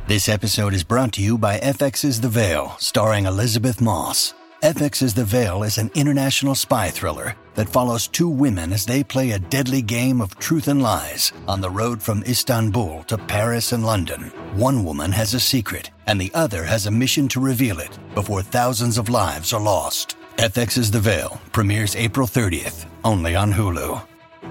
This episode is brought to you by FX's The Veil, starring Elizabeth Moss. FX's The Veil is an international spy thriller that follows two women as they play a deadly game of truth and lies on the road from Istanbul to Paris and London. One woman has a secret, and the other has a mission to reveal it before thousands of lives are lost. FX's The Veil premieres April 30th, only on Hulu.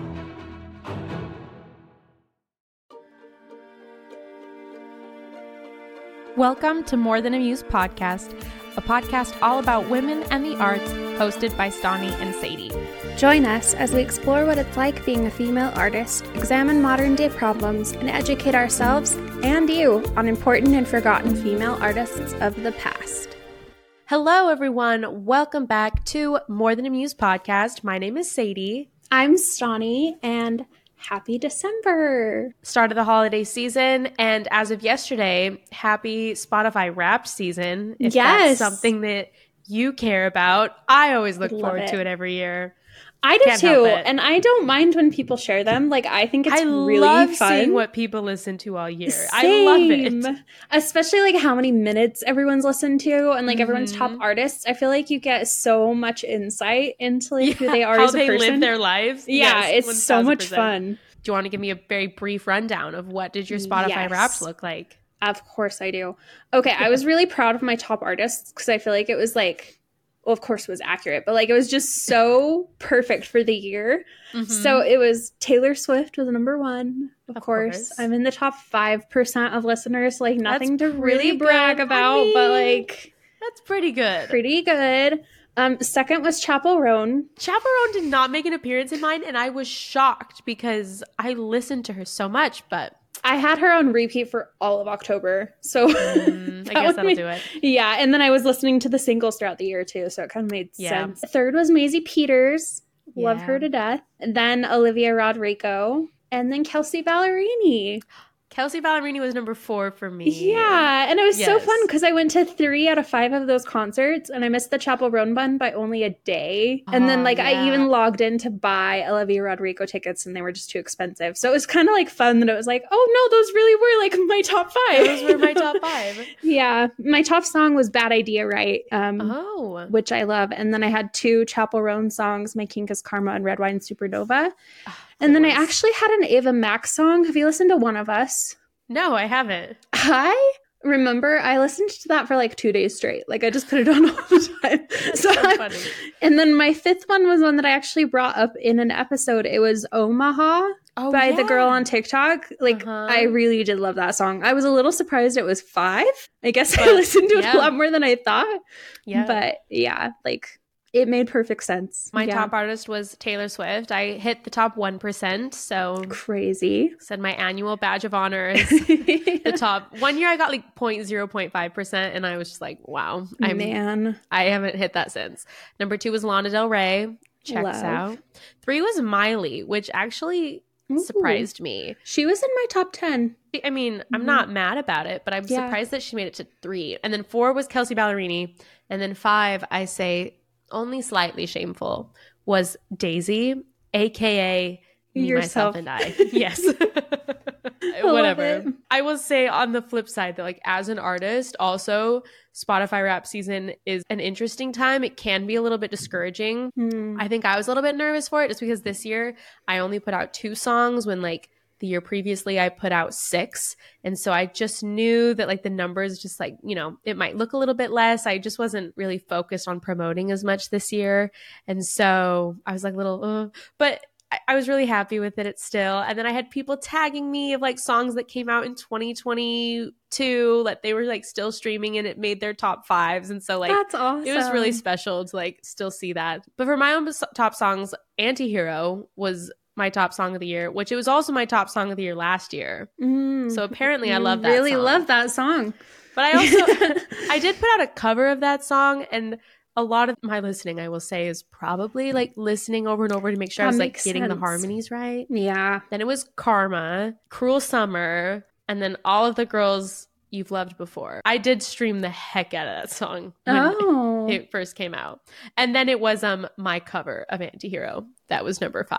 Welcome to More Than a Muse podcast, a podcast all about women and the arts, hosted by Stani and Sadie. Join us as we explore what it's like being a female artist, examine modern-day problems, and educate ourselves and you on important and forgotten female artists of the past. Hello, everyone. Welcome back to More Than a Muse podcast. My name is Sadie. I'm Stani, and happy December. Start of the holiday season, and as of yesterday, happy Spotify Wrapped season. If that's something that you care about. I always look forward to it every year. I do too, and I don't mind when people share them. Like, I think it's really fun. I love seeing what people listen to all year. Same. I love it. Especially like how many minutes everyone's listened to and like everyone's top artists. I feel like you get so much insight into like who they are as a person. How they live their lives. Yeah, yes, it's 1000%. So much fun. Do you want to give me a very brief rundown of what did your Spotify Wrapped look like? Of course I do. Okay, I was really proud of my top artists because I feel like it was like, well, of course it was accurate, but like it was just so perfect for the year. So it was Taylor Swift was number one. Of course. I'm in the top 5% of listeners, like nothing to really brag about, but like that's pretty good. Pretty good. Second was Chappell Roan. Chappell Roan did not make an appearance in mine, and I was shocked because I listened to her so much, but I had her on repeat for all of October, so I guess that'll do it. Yeah, and then I was listening to the singles throughout the year too, so it kind of made sense. Third was Maisie Peters. Love her to death. Then Olivia Rodrigo, and then Kelsea Ballerini. Kelsea Ballerini was number 4 for me. Yeah, and it was so fun because I went to 3 out of 5 of those concerts, and I missed the Chappell Roan one by only a day. And then I even logged in to buy Olivia Rodrigo tickets, and they were just too expensive. So it was kind of like fun that it was like, oh no, those really were like my top 5. Those were my top 5. Yeah, my top song was Bad Idea, Right? Which I love. And then I had 2 Chappell Roan songs, My Kink is Karma and Red Wine Supernova. And then I actually had an Ava Max song. Have you listened to One of Us? No, I haven't. I remember I listened to that for like 2 days straight. Like I just put it on all the time. So funny. And then my 5th one was one that I actually brought up in an episode. It was Omaha by the girl on TikTok. Like I really did love that song. I was a little surprised it was 5. I guess I listened to it a lot more than I thought. Yeah. But yeah, like it made perfect sense. My top artist was Taylor Swift. I hit the top 1%. So crazy. Said my annual badge of honor is the top. One year I got like 0.5%, and I was just like, wow. I haven't hit that since. Number 2 was Lana Del Rey. Checks out. 3 was Miley, which actually surprised me. She was in my top 10. I mean, I'm not mad about it, but I'm surprised that she made it to 3. And then 4 was Kelsea Ballerini. And then 5, I say, only slightly shameful, was Daisy, aka Me, Myself, and I. Yes. Whatever. I will say on the flip side that like as an artist, also Spotify Wrapped season is an interesting time. It can be a little bit discouraging. I think I was a little bit nervous for it just because this year I only put out 2 songs when like the year previously I put out 6. And so I just knew that like the numbers just like, you know, it might look a little bit less. I just wasn't really focused on promoting as much this year. And so I was like but I was really happy with it still. And then I had people tagging me of like songs that came out in 2022 that they were like still streaming and it made their top 5s. And so like that's awesome. It was really special to like still see that. But for my own top songs, Antihero was my top song of the year, which it was also my top song of the year last year. So apparently I love that really song. love that song. But I also I did put out a cover of that song, and a lot of my listening, I will say, is probably like listening over and over to make sure I was like getting the harmonies right. Yeah. Then it was Karma, Cruel Summer, and then All of the Girls You've Loved Before. I did stream the heck out of that song when it first came out. And then it was my cover of Antihero. That was number 5.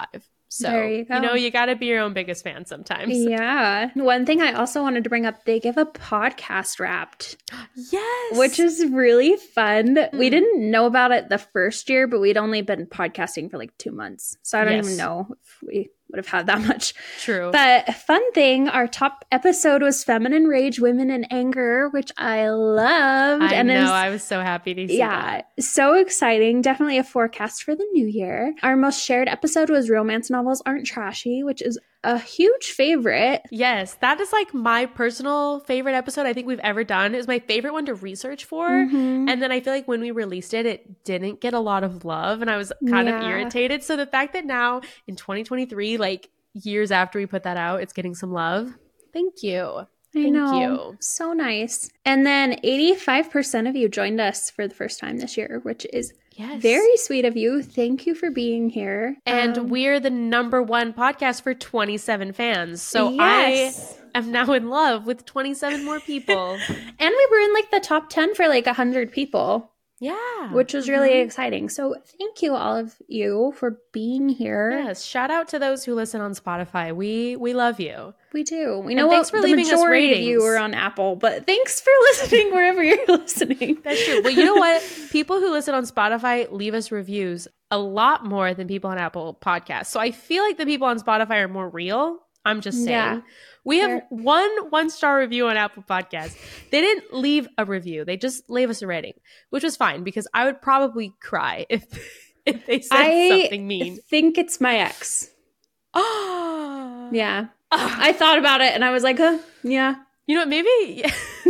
So, there you go. You got to be your own biggest fan sometimes. Yeah. One thing I also wanted to bring up, they give a podcast Wrapped. Yes. Which is really fun. We didn't know about it the first year, but we'd only been podcasting for like 2 months. So I don't even know if we would have had that much. True. But fun thing, our top episode was Feminine Rage, Women in Anger, which I loved. I was so happy to see that. Yeah, so exciting. Definitely a forecast for the new year. Our most shared episode was Romance Novels Aren't Trashy, which is a huge favorite. Yes, that is like my personal favorite episode I think we've ever done. It was my favorite one to research for. And then I feel like when we released it, it didn't get a lot of love and I was kind of irritated. So the fact that now in 2023, like years after we put that out, it's getting some love. Thank you. Thank you. So nice. And then 85% of you joined us for the first time this year, which is very sweet of you. Thank you for being here. And we're the #1 podcast for 27 fans. So I am now in love with 27 more people. And we were in like the top 10 for like 100 people. Yeah. Which was really exciting. So thank you all of you for being here. Yes. Shout out to those who listen on Spotify. We love you. We do. We know thanks for leaving us ratings. Of you are on Apple, but thanks for listening wherever you're listening. That's true. Well, you know what? People who listen on Spotify leave us reviews a lot more than people on Apple Podcasts. So I feel like the people on Spotify are more real. I'm just saying. Yeah. We have one-star review on Apple Podcasts. They didn't leave a review. They just gave us a rating, which was fine because I would probably cry if they said something mean. I think it's my ex. Oh. Yeah. I thought about it and I was like, yeah. You know what? Maybe.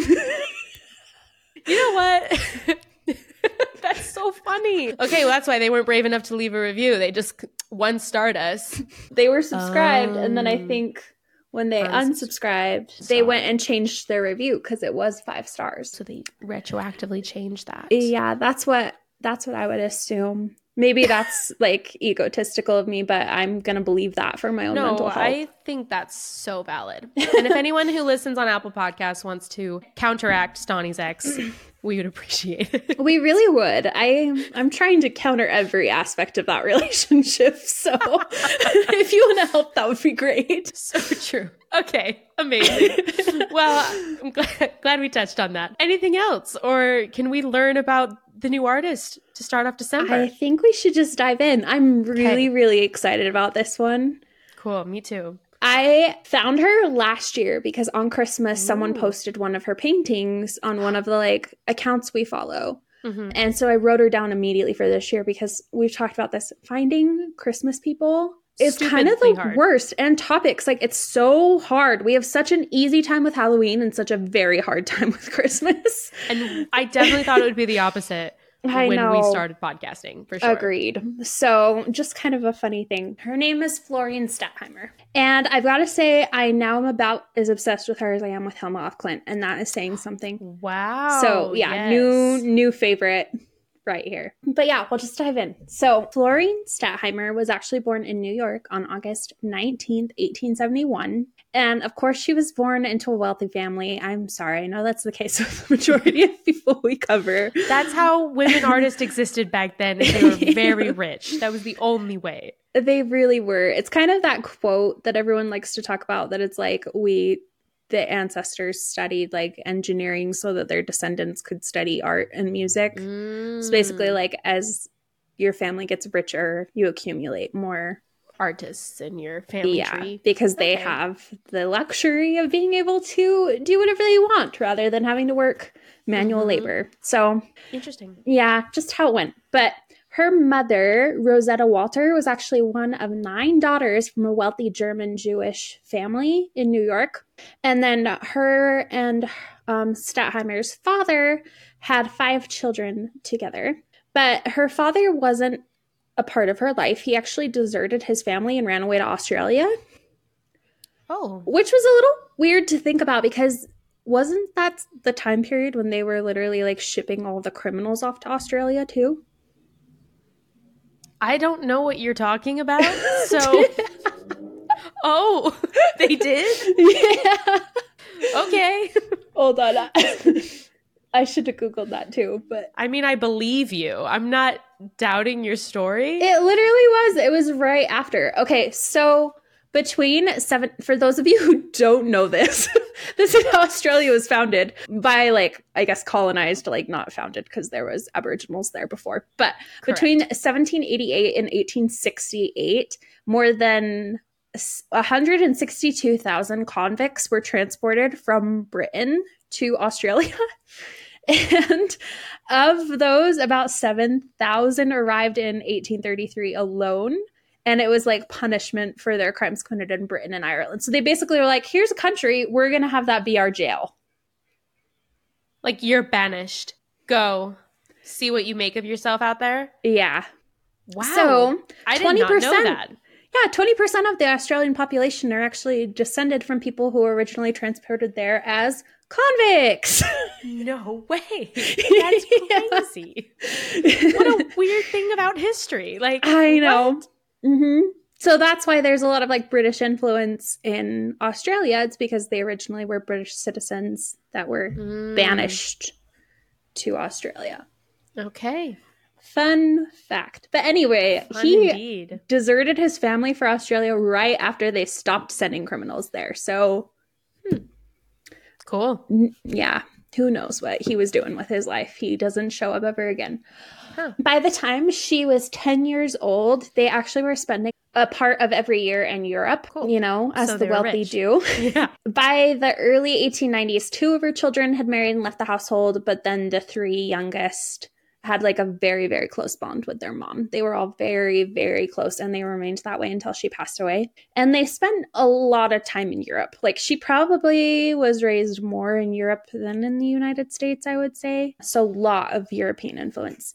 You know what? That's so funny. Okay, well, that's why they weren't brave enough to leave a review. They just one-starred us. They were subscribed, and then I think when they unsubscribed, they went and changed their review because it was 5 stars. So they retroactively changed that. Yeah, that's what I would assume. Maybe that's like egotistical of me, but I'm going to believe that for my own mental health. I think that's so valid. And if anyone who listens on Apple Podcasts wants to counteract Stani's ex, we would appreciate it. We really would. I'm trying to counter every aspect of that relationship. So if you want to help, that would be great. So true. Okay, amazing. Well, I'm glad we touched on that. Anything else? Or can we learn about the new artist to start off December? I think we should just dive in. I'm really excited about this one. Cool, me too. I found her last year because on Christmas, someone posted one of her paintings on one of the like accounts we follow. And so I wrote her down immediately for this year because we've talked about this. Finding Christmas people is kind of the worst. And topics, like it's so hard. We have such an easy time with Halloween and such a very hard time with Christmas. And I definitely thought it would be the opposite. When we started podcasting, for sure. Agreed. So just kind of a funny thing. Her name is Florian Stettheimer. And I've got to say, I now am about as obsessed with her as I am with Helma af Klint. And that is saying something. Wow. So yeah, new favorite right here. But yeah, we'll just dive in. So Florian Stettheimer was actually born in New York on August 19th, 1871. And of course, she was born into a wealthy family. I'm sorry. I know that's the case with the majority of people we cover. That's how women artists existed back then. They were very rich. That was the only way. They really were. It's kind of that quote that everyone likes to talk about that it's like the ancestors studied like engineering so that their descendants could study art and music. So basically like as your family gets richer, you accumulate more artists in your family tree. Because they have the luxury of being able to do whatever they want rather than having to work manual labor. So interesting. Yeah, just how it went. But her mother, Rosetta Walter, was actually one of 9 daughters from a wealthy German Jewish family in New York. And then her and Stettheimer's father had 5 children together. But her father wasn't a part of her life. He actually deserted his family and ran away to Australia. Oh. Which was a little weird to think about because wasn't that the time period when they were literally like shipping all the criminals off to Australia too? I don't know what you're talking about. So oh, they did? Yeah. Okay. Hold on. I should have Googled that too, but I mean, I believe you. I'm not doubting your story? It literally was. It was right after. Okay, so for those of you who don't know this, this is how Australia was founded by, like, I guess colonized, like not founded because there was Aboriginals there before. But Correct. Between 1788 and 1868, more than 162,000 convicts were transported from Britain to Australia. And of those, about 7,000 arrived in 1833 alone. And it was like punishment for their crimes committed in Britain and Ireland. So they basically were like, here's a country, we're going to have that be our jail. Like, you're banished. Go. See what you make of yourself out there? Yeah. Wow. So I did not know that. Yeah, 20% of the Australian population are actually descended from people who were originally transported there as convicts. No way. That's crazy. What a weird thing about history. Like, I know. Mm-hmm. So that's why there's a lot of like British influence in Australia. It's because they originally were British citizens that were banished to Australia. Okay. Fun fact. But anyway, he deserted his family for Australia right after they stopped sending criminals there. So, cool. Yeah. Who knows what he was doing with his life? He doesn't show up ever again. Huh. By the time she was 10 years old, they actually were spending a part of every year in Europe, you know, as the wealthy do. Yeah. By the early 1890s, 2 of her children had married and left the household, but then the 3 youngest had like a very, very close bond with their mom. They were all very, very close, and they remained that way until she passed away. And they spent a lot of time in Europe. Like, she probably was raised more in Europe than in the United States, I would say. So a lot of European influence.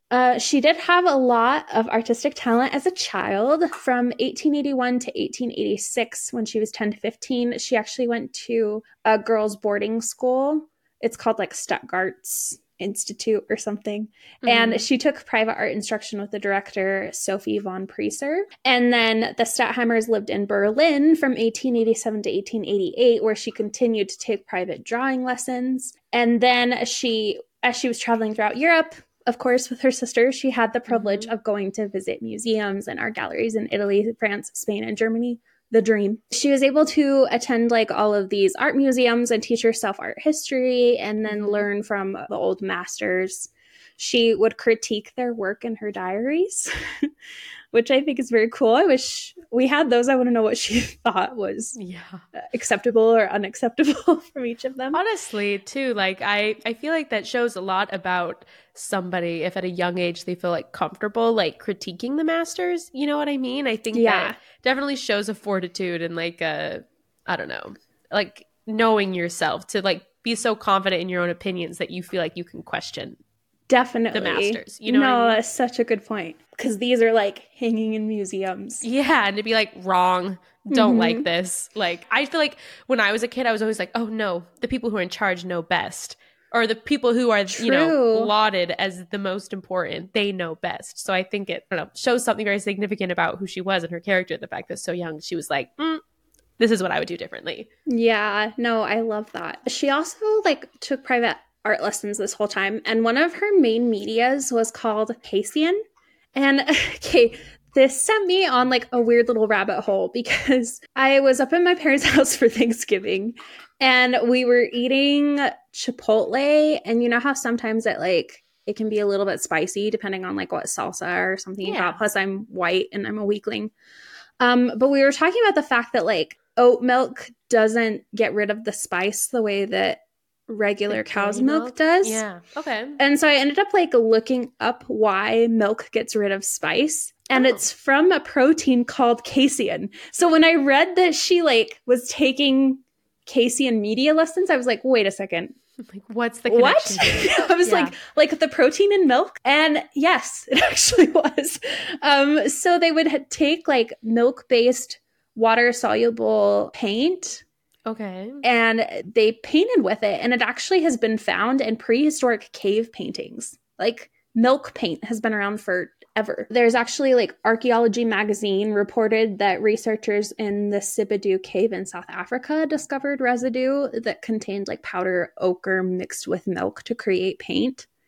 She did have a lot of artistic talent as a child. From 1881 to 1886, when she was 10 to 15, she actually went to a girls' boarding school. It's called like Stuttgart's Institute or something. Mm-hmm. And she took private art instruction with the director, Sophie von Preisser. And then the Stadtheimers lived in Berlin from 1887 to 1888, where she continued to take private drawing lessons. And then as she was traveling throughout Europe, of course, with her sister, she had the privilege of going to visit museums and art galleries in Italy, France, Spain, and Germany. The dream. She was able to attend like all of these art museums and teach herself art history and then learn from the old masters. She would critique their work in her diaries, which I think is very cool. I wish we had those. I want to know what she thought was acceptable or unacceptable from each of them. Honestly, too, like I feel like that shows a lot about somebody if at a young age they feel like comfortable like critiquing the masters. You know what I mean? I think that definitely shows a fortitude and like I don't know, like knowing yourself to like be so confident in your own opinions that you feel like you can question definitely the masters. You know what I mean? That's such a good point, because these are like hanging in museums. Yeah, and to be like, wrong, don't like this. Like, I feel like when I was a kid, I was always like, oh no, the people who are in charge know best. Or the people who are, you know, lauded as the most important, they know best. So I think it, I don't know, shows something very significant about who she was and her character. The fact that so young, she was like, this is what I would do differently. Yeah, no, I love that. She also like took private art lessons this whole time. And one of her main medias was called Cassian. And okay, this sent me on like a weird little rabbit hole, because I was up in my parents' house for Thanksgiving and we were eating Chipotle. And you know how sometimes it can be a little bit spicy depending on like what salsa or something you got. Plus I'm white and I'm a weakling. But we were talking about the fact that like oat milk doesn't get rid of the spice the way that regular cow's milk does. Yeah. Okay. And so I ended up like looking up why milk gets rid of spice. And it's from a protein called casein. So when I read that she like was taking casein media lessons, I was like, wait a second. Like, what's the connection? What? I was like the protein in milk? And yes, it actually was. So they would take like milk-based water-soluble paint. Okay. And they painted with it. And it actually has been found in prehistoric cave paintings. Like milk paint has been around forever. There's actually like Archaeology Magazine reported that researchers in the Sibadu cave in South Africa discovered residue that contained like powder ochre mixed with milk to create paint.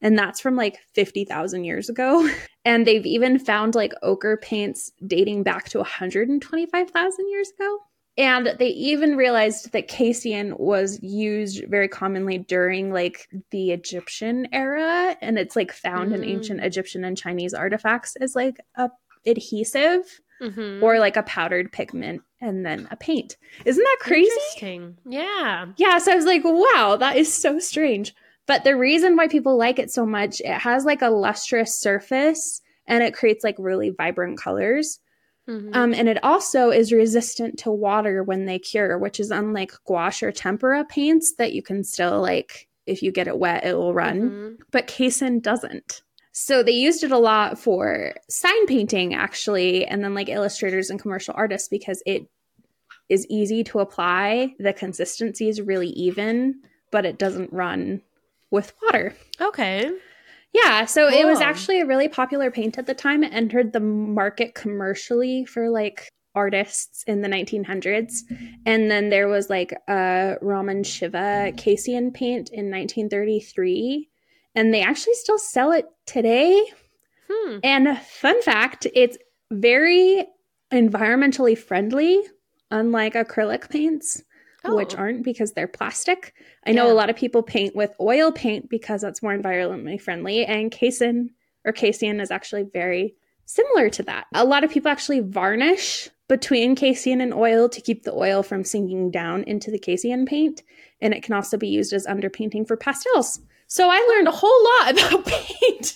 And that's from like 50,000 years ago. And they've even found like ochre paints dating back to 125,000 years ago. And they even realized that caesium was used very commonly during like the Egyptian era. And it's like found in ancient Egyptian and Chinese artifacts as like a adhesive or like a powdered pigment and then a paint. Isn't that crazy? Interesting. Yeah. Yeah. So I was like, wow, that is so strange. But the reason why people like it so much, it has like a lustrous surface and it creates like really vibrant colors. And it also is resistant to water when they cure, which is unlike gouache or tempera paints that you can still like, if you get it wet, it will run. But caesium doesn't. So they used it a lot for sign painting, actually, and then like illustrators and commercial artists because it is easy to apply. The consistency is really even, but it doesn't run with water. Okay. Yeah, so cool. It was actually a really popular paint at the time. It entered the market commercially for like artists in the 1900s. And then there was like a Raman Shiva caesium paint in 1933. And they actually still sell it today. And fun fact, it's very environmentally friendly, unlike acrylic paints, which aren't because they're plastic. I know a lot of people paint with oil paint because that's more environmentally friendly. And caesium is actually very similar to that. A lot of people actually varnish between caesium and oil to keep the oil from sinking down into the caesium paint. And it can also be used as underpainting for pastels. So I learned a whole lot about paint.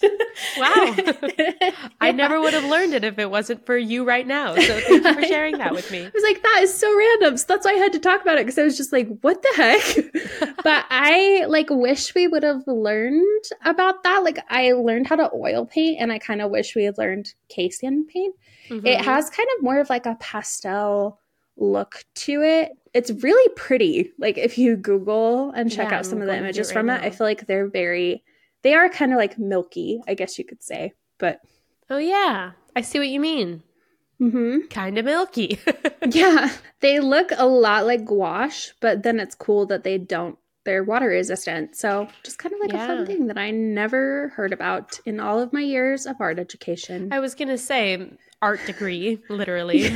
Wow. I never would have learned it if it wasn't for you right now. So thank you for sharing that with me. I was like, that is so random. So that's why I had to talk about it because I was just like, what the heck? But I like wish we would have learned about that. Like I learned how to oil paint and I kind of wish we had learned caesium paint. It has kind of more of like a pastel look to it. It's really pretty. Like if you Google and check out some of the images from it, I feel like they are kind of like milky, I guess you could say. But oh yeah, I see what you mean. Kind of milky. Yeah, they look a lot like gouache, but then it's cool that they're water resistant. So just kind of like a fun thing that I never heard about in all of my years of art education. I was gonna say art degree, literally.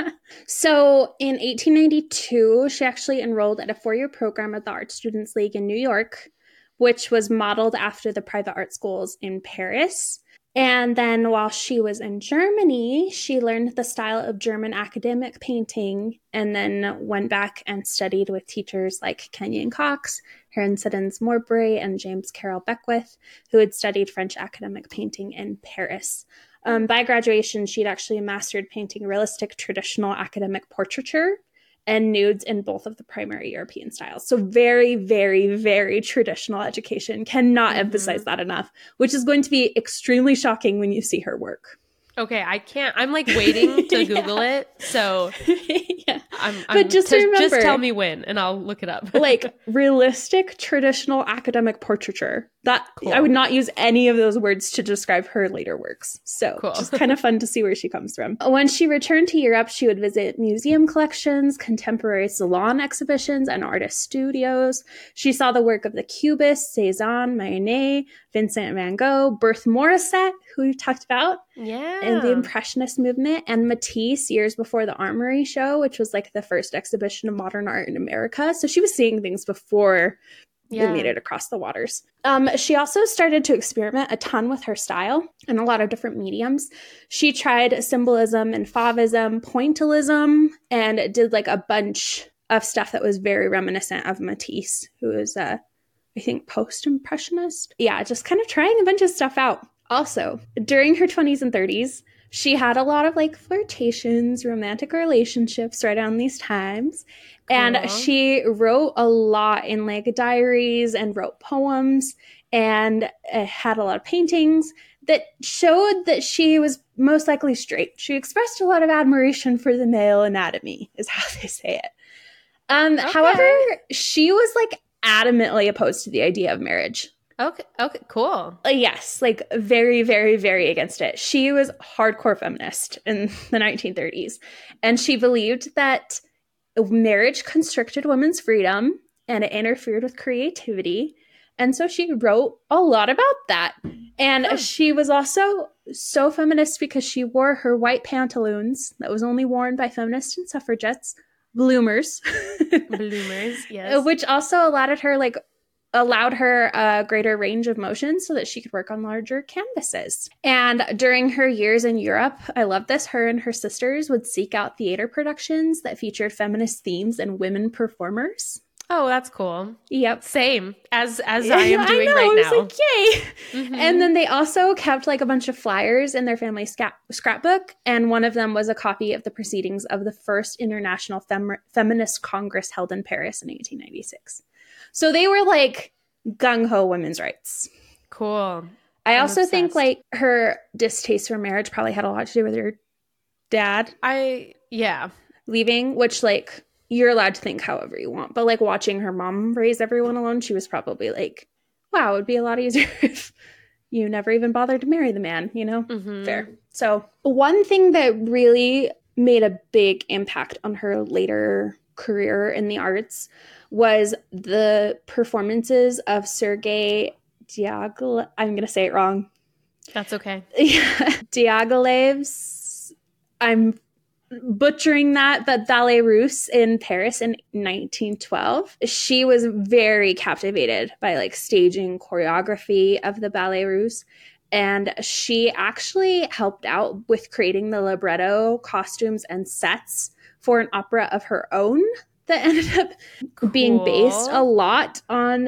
So in 1892, she actually enrolled at a 4-year program at the Art Students League in New York, which was modeled after the private art schools in Paris. And then while she was in Germany, she learned the style of German academic painting and then went back and studied with teachers like Kenyon Cox, Heron Siddons Mowbray, and James Carroll Beckwith, who had studied French academic painting in Paris. By graduation, she'd actually mastered painting realistic traditional academic portraiture and nudes in both of the primary European styles. So very, very, very traditional education. Cannot emphasize that enough, which is going to be extremely shocking when you see her work. Okay, I can't. I'm like waiting to Google it. So but just remember, just tell me when, and I'll look it up. Like realistic, traditional academic portraiture. That cool. I would not use any of those words to describe her later works. So just kind of fun to see where she comes from. When she returned to Europe, she would visit museum collections, contemporary salon exhibitions, and artist studios. She saw the work of the Cubists, Cezanne, Manet, Vincent van Gogh, Berthe Morisset, who we talked about, and the Impressionist movement, and Matisse years before the Armory Show, which was like the first exhibition of modern art in America. So she was seeing things before it made it across the waters. She also started to experiment a ton with her style in a lot of different mediums. She tried symbolism and Fauvism, pointillism, and did like a bunch of stuff that was very reminiscent of Matisse, who is I think post-impressionist. Yeah, just kind of trying a bunch of stuff out. Also, during her 20s and 30s, she had a lot of like flirtations, romantic relationships right around these times. And she wrote a lot in like diaries and wrote poems and had a lot of paintings that showed that she was most likely straight. She expressed a lot of admiration for the male anatomy, is how they say it. However, she was like adamantly opposed to the idea of marriage. Okay, cool. Yes, like very, very, very against it. She was hardcore feminist in the 1930s, and she believed that marriage constricted women's freedom and it interfered with creativity, And so she wrote a lot about that. And she was also so feminist because she wore her white pantaloons that was only worn by feminists and suffragettes, bloomers. Bloomers, yes. Which also allowed her a greater range of motion so that she could work on larger canvases. And during her years in Europe, I love this, her and her sisters would seek out theater productions that featured feminist themes and women performers. Oh, that's cool. Yep. Same as I am doing right now. I was like, yay. Mm-hmm. And then they also kept like a bunch of flyers in their family scrapbook. And one of them was a copy of the proceedings of the first International Feminist Congress held in Paris in 1896. So they were like gung-ho women's rights. Cool. I also think like her distaste for marriage probably had a lot to do with her dad. Leaving, which like you're allowed to think however you want. But like watching her mom raise everyone alone, she was probably like, wow, it would be a lot easier if you never even bothered to marry the man, you know? Mm-hmm. Fair. So one thing that really made a big impact on her later career in the arts was the performances of Sergei Diaghilev. I'm going to say it wrong. That's okay. Diaghilev's, I'm butchering that, but Ballet Russe in Paris in 1912. She was very captivated by like staging choreography of the Ballet Russe. And she actually helped out with creating the libretto, costumes, and sets for an opera of her own that ended up being based a lot on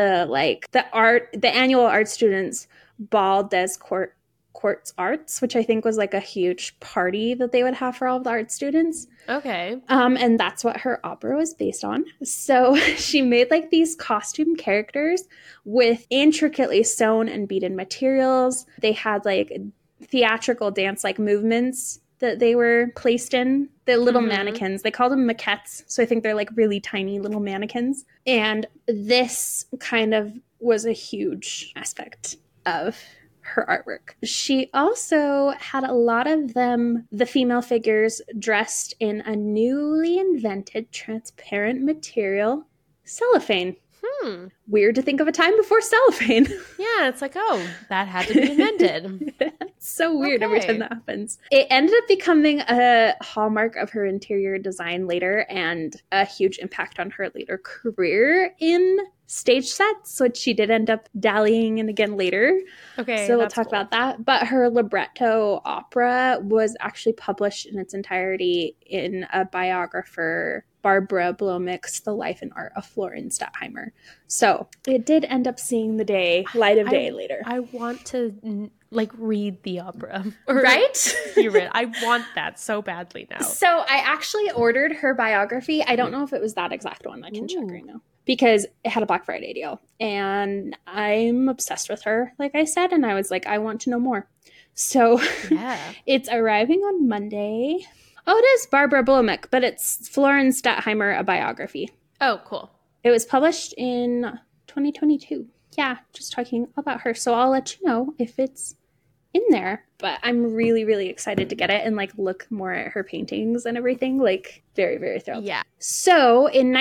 the annual art students' Bal des Quartz Arts, which I think was like a huge party that they would have for all of the art students. Okay. And that's what her opera was based on. So she made like these costume characters with intricately sewn and beaded materials. They had like theatrical dance like movements that they were placed in. The little mannequins, they call them maquettes. So I think they're like really tiny little mannequins. And this kind of was a huge aspect of her artwork. She also had a lot of them, the female figures, dressed in a newly invented transparent material, cellophane. Weird to think of a time before cellophane. Yeah, it's like, oh, that had to be invented. It's so weird every time that happens. It ended up becoming a hallmark of her interior design later and a huge impact on her later career in stage sets, which she did end up dallying in again later. Okay, so we'll talk about that. But her libretto opera was actually published in its entirety in a biographer, Barbara Blomick's The Life and Art of Florian Stadtheimer. So it did end up seeing the light of day later. I want to like read the opera. Right? Hear it. I want that so badly now. So I actually ordered her biography. I don't know if it was that exact one. I can check right now. Because it had a Black Friday deal. And I'm obsessed with her, like I said. And I was like, I want to know more. So it's arriving on Monday. Oh, it is Barbara Blomick, but it's Florian Stadtheimer, a biography. Oh, cool. It was published in 2022. Yeah, just talking about her. So I'll let you know if it's in there. But I'm really, really excited to get it and like look more at her paintings and everything. Like very, very thrilled. Yeah. So in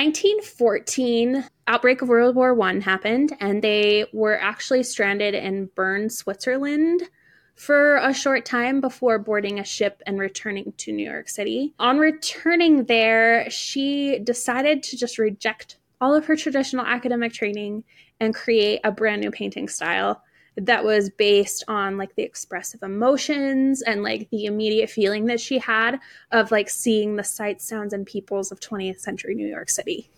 1914, outbreak of World War I happened, and they were actually stranded in Bern, Switzerland for a short time before boarding a ship and returning to New York City. On returning there, she decided to just reject all of her traditional academic training and create a brand new painting style that was based on like the expressive emotions and like the immediate feeling that she had of like seeing the sights, sounds, and peoples of 20th century New York City.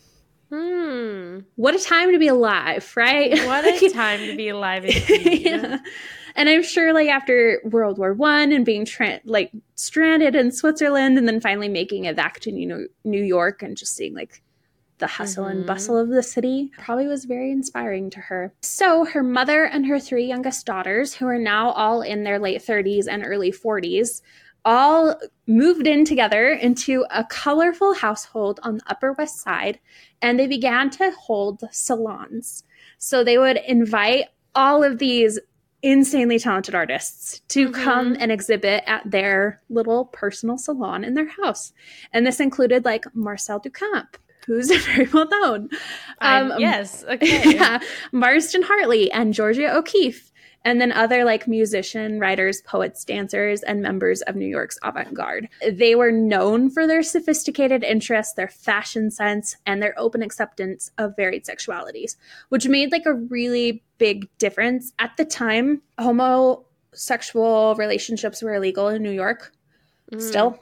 What a time to be alive, right? What a time to be alive indeed. Yeah. And I'm sure like after World War I and being stranded in Switzerland and then finally making it back to New York and just seeing like the hustle and bustle of the city probably was very inspiring to her. So her mother and her three youngest daughters, who are now all in their late 30s and early 40s, all moved in together into a colorful household on the Upper West Side, and they began to hold salons. So they would invite all of these insanely talented artists to come and exhibit at their little personal salon in their house. And this included like Marcel Duchamp, who's very well known. Yes, okay. Yeah, Marston Hartley and Georgia O'Keeffe. And then other like musician, writers, poets, dancers, and members of New York's avant-garde. They were known for their sophisticated interests, their fashion sense, and their open acceptance of varied sexualities, which made like a really big difference. At the time, homosexual relationships were illegal in New York. Still.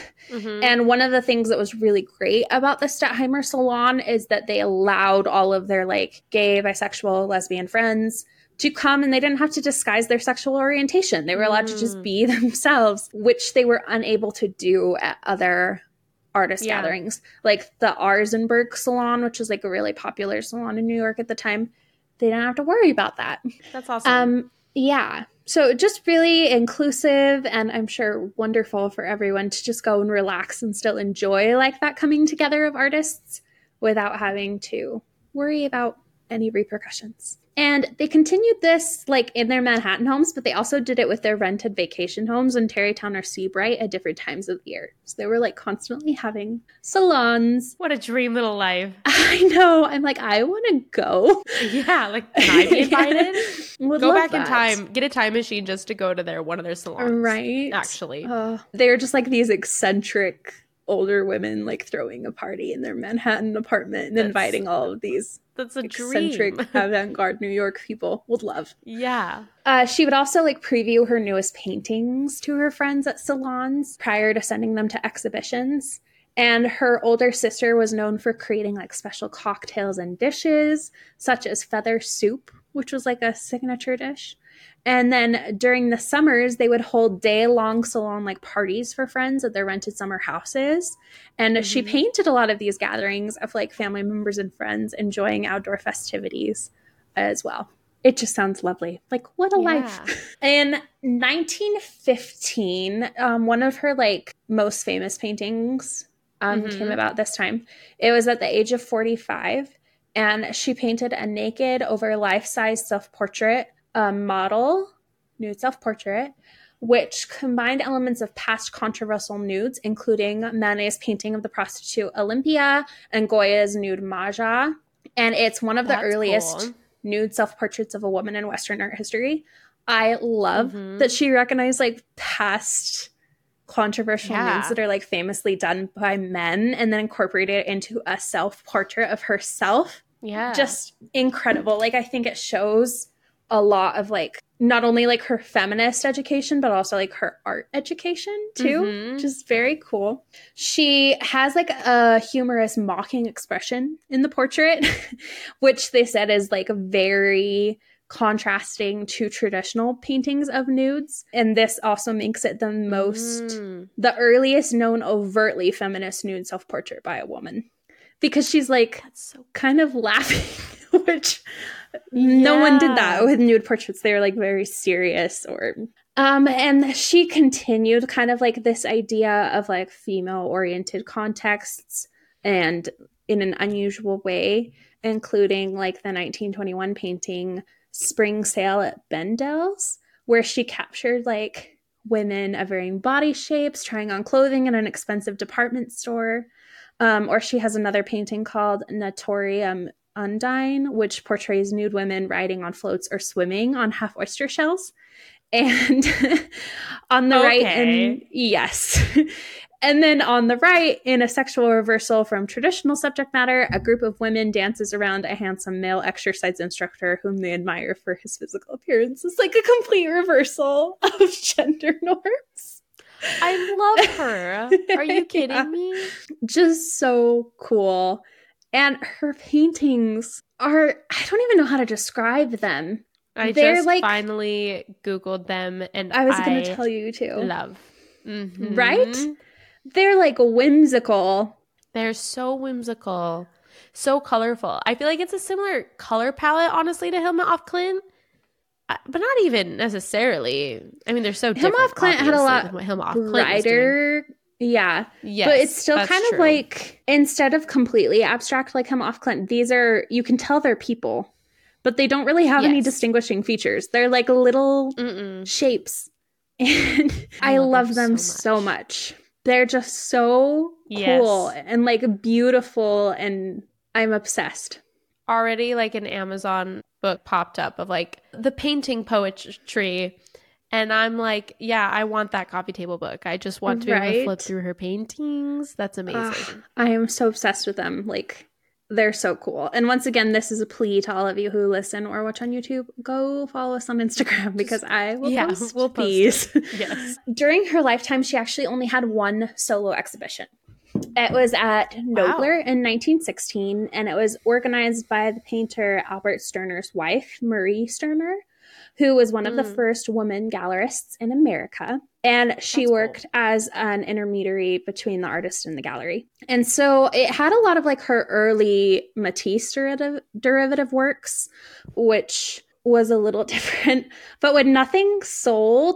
And one of the things that was really great about the Stettheimer Salon is that they allowed all of their like gay, bisexual, lesbian friends to come, and they didn't have to disguise their sexual orientation. They were allowed to just be themselves, which they were unable to do at other artist gatherings. Like the Arzenberg Salon, which was like a really popular salon in New York at the time. They didn't have to worry about that. That's awesome. Yeah. So just really inclusive, and I'm sure wonderful for everyone to just go and relax and still enjoy like that coming together of artists without having to worry about any repercussions. And they continued this like in their Manhattan homes, but they also did it with their rented vacation homes in Tarrytown or Seabright at different times of the year. So they were like constantly having salons. What a dream little life. I know. I'm like, I want to go. Yeah. Like, can I be invited? Go back in that. time. Get a time machine just to go to one of their salons. Right. Actually. They're just like these eccentric older women like throwing a party in their Manhattan apartment and inviting all of these eccentric avant-garde New York people. Would love. Yeah. She would also like preview her newest paintings to her friends at salons prior to sending them to exhibitions. And her older sister was known for creating like special cocktails and dishes, such as feather soup, which was like a signature dish. And then during the summers, they would hold day-long salon-like parties for friends at their rented summer houses. And she painted a lot of these gatherings of like family members and friends enjoying outdoor festivities as well. It just sounds lovely. Like, what a life. In 1915, one of her like most famous paintings came about this time. It was at the age of 45, and she painted a naked over life-size self-portrait model, nude self-portrait, which combined elements of past controversial nudes, including Manet's painting of the prostitute Olympia and Goya's nude Maja. And it's one of the earliest nude self-portraits of a woman in Western art history. I love that she recognized like past controversial nudes that are like famously done by men and then incorporated it into a self-portrait of herself. Yeah. Just incredible. Like, I think it shows a lot of like not only like her feminist education but also like her art education too, which is very cool. She has like a humorous mocking expression in the portrait which they said is like very contrasting to traditional paintings of nudes, and this also makes it the earliest known overtly feminist nude self-portrait by a woman, because she's like kind of laughing which no one did that with nude portraits. They were like very serious and she continued kind of like this idea of like female oriented contexts and in an unusual way, including like the 1921 painting Spring Sale at Bendel's, where she captured like women of varying body shapes trying on clothing in an expensive department store. Or she has another painting called Natorium Undine, which portrays nude women riding on floats or swimming on half oyster shells. And on the right, and yes. And then on the right, in a sexual reversal from traditional subject matter, a group of women dances around a handsome male exercise instructor whom they admire for his physical appearance. It's like a complete reversal of gender norms. I love her. Are you kidding me? Just so cool. And her paintings are, I don't even know how to describe them. They're just like, finally Googled them, and I was going to tell you too. Love. Right? They're like whimsical. They're so whimsical. So colorful. I feel like it's a similar color palette, honestly, to Hilma af Klint. But not even necessarily. I mean, they're so different. Hilma af Klint had a lot brighter. Yeah. Yes, but it's still kind of like, instead of completely abstract like Hilma af Klint, these are, you can tell they're people, but they don't really have any distinguishing features. They're like little shapes. And I love them so much. They're just so cool and like beautiful, and I'm obsessed. Already like an Amazon book popped up of like the painting poetry, and I'm like, yeah, I want that coffee table book. I just want to be able to flip through her paintings. That's amazing. I am so obsessed with them. Like, they're so cool. And once again, this is a plea to all of you who listen or watch on YouTube. Go follow us on Instagram because I will post these. Yes. During her lifetime, she actually only had one solo exhibition. It was at Knobler in 1916, and it was organized by the painter Albert Stirner's wife, Marie Stirner, who was one of the first women gallerists in America. And she worked as an intermediary between the artist and the gallery. And so it had a lot of like her early Matisse derivative works, which was a little different. But when nothing sold,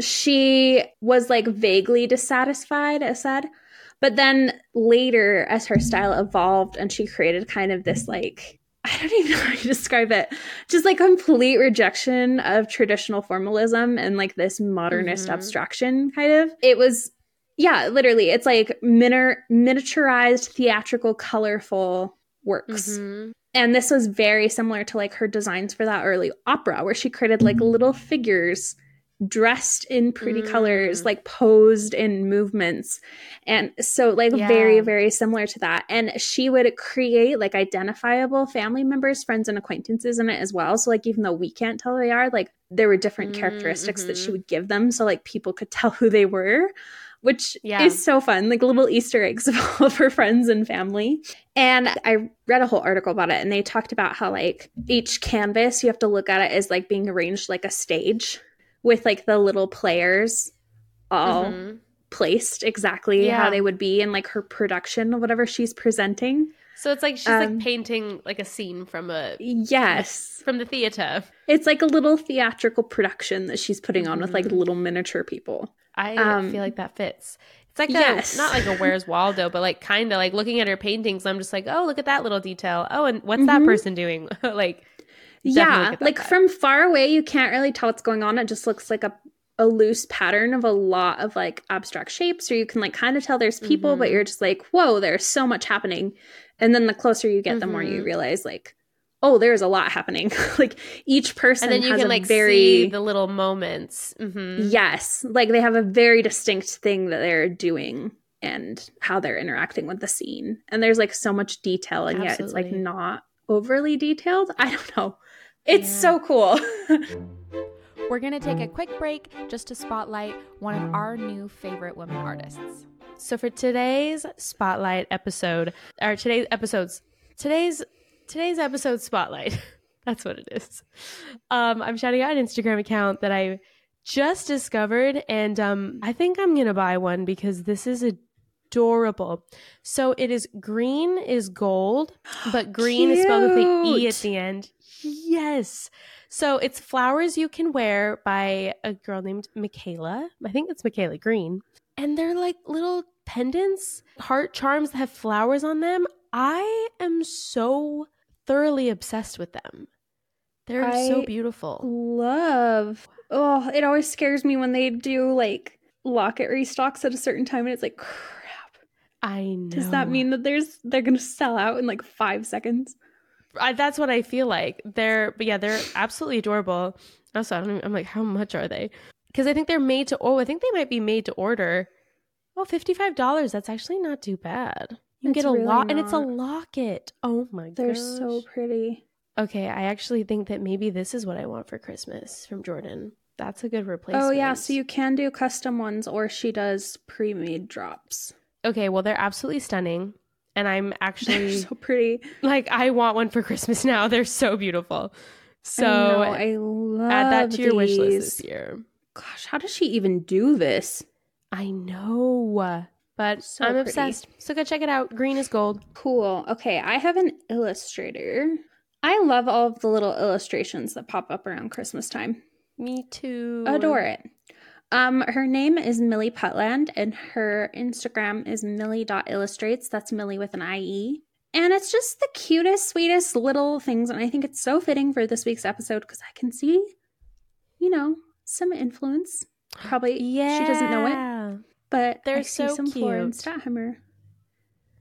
she was like vaguely dissatisfied, as said. But then later, as her style evolved and she created kind of this like, I don't even know how to describe it, just like complete rejection of traditional formalism and like this modernist abstraction kind of. It was, yeah, literally, it's like miniaturized, theatrical, colorful works. And this was very similar to like her designs for that early opera where she created like little figures dressed in pretty colors, like posed in movements. And so like very, very similar to that. And she would create like identifiable family members, friends, and acquaintances in it as well. So like even though we can't tell who they are, like there were different characteristics that she would give them so like people could tell who they were, which is so fun, like little Easter eggs of all of her friends and family. And I read a whole article about it, and they talked about how like each canvas, you have to look at it as like being arranged like a stage, with like the little players all placed exactly how they would be in like her production of whatever she's presenting. So it's like she's like painting like a scene from a from the theater. It's like a little theatrical production that she's putting on with like little miniature people. I feel like that fits. It's like not like a Where's Waldo, but like kind of like looking at her paintings, I'm just like, oh, look at that little detail. Oh, and what's that person doing? Like. Yeah, like from far away, you can't really tell what's going on. It just looks like a loose pattern of a lot of like abstract shapes, or you can like kind of tell there's people, but you're just like, whoa, there's so much happening. And then the closer you get, the more you realize like, oh, there's a lot happening. Like each person and then you has can like see the little moments. Yes, like they have a very distinct thing that they're doing and how they're interacting with the scene. And there's like so much detail, and yet it's like not overly detailed. I don't know. It's so cool. We're going to take a quick break just to spotlight one of our new favorite women artists. So for today's spotlight episode, or today's episode spotlight, that's what it is. I'm shouting out an Instagram account that I just discovered, and I think I'm going to buy one because this is adorable. So it is Green is Gold, but green is spelled with the E at the end. Yes. So it's Flowers You Can Wear by a girl named Michaela. I think it's Michaela Green. And they're like little pendants, heart charms that have flowers on them. I am so thoroughly obsessed with them. They're so beautiful. Oh, it always scares me when they do like locket restocks at a certain time and it's like, crap. I know. Does that mean that they're going to sell out in like 5 seconds? That's what I feel like. They're absolutely adorable. Also, I'm like, how much are they? Because I think they're made to. Oh, I think they might be made to order. Oh, $55. That's actually not too bad. You can get a lot, and it's a locket. Oh my god, they're so pretty. Okay, I actually think that maybe this is what I want for Christmas from Jordan. That's a good replacement. Oh yeah, so you can do custom ones, or she does pre-made drops. Okay, well they're absolutely stunning. And I'm actually they're so pretty. Like, I want one for Christmas now. They're so beautiful. So I love add that to your wish list these. this year. Gosh, how does she even do this? I know. But so I'm obsessed. So go check it out. Green is Gold. Cool. Okay, I have an illustrator. I love all of the little illustrations that pop up around Christmas time. Me too. Adore it. Her name is Millie Putland, and her Instagram is millie.illustrates. That's Millie with an IE. And it's just the cutest, sweetest little things. And I think it's so fitting for this week's episode because I can see, some influence. Probably she doesn't know it. But they're I see so some cute. Florence Stadtheimer.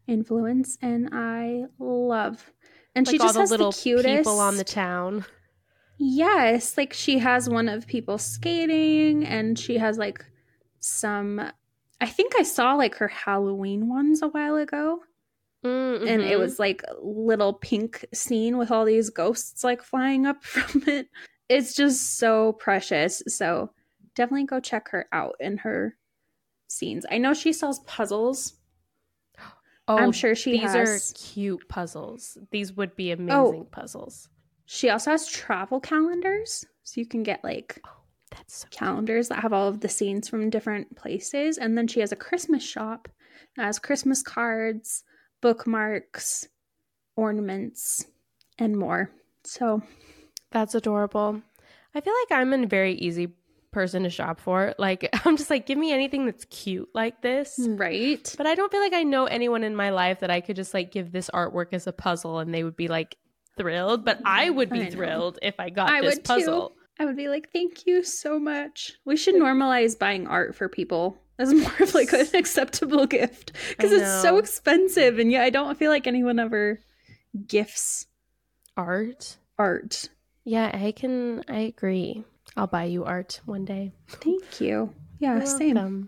influence and I love. And like she just all has the little the cutest people on the town. Yes, like she has one of people skating and she has like some I think I saw like her Halloween ones a while ago. Mm-hmm. And it was like a little pink scene with all these ghosts like flying up from it. It's just so precious. So definitely go check her out in her scenes. I know she sells puzzles. Oh, I'm sure she these has. are cute puzzles. These would be amazing puzzles. She also has travel calendars. So you can get like that's so calendars that have all of the scenes from different places. And then she has a Christmas shop that has Christmas cards, bookmarks, ornaments, and more. So that's adorable. I feel like I'm a very easy person to shop for. Like, I'm just like, give me anything that's cute like this. Right. But I don't feel like I know anyone in my life that I could just like give this artwork as a puzzle and they would be like thrilled. But I would be thrilled if I got this puzzle. Too. I would be like, thank you so much. We should normalize buying art for people as more of like an acceptable gift because it's so expensive. And yeah, I don't feel like anyone ever gifts art. Yeah, I agree. I'll buy you art one day. Thank you. Yeah, You're same. welcome.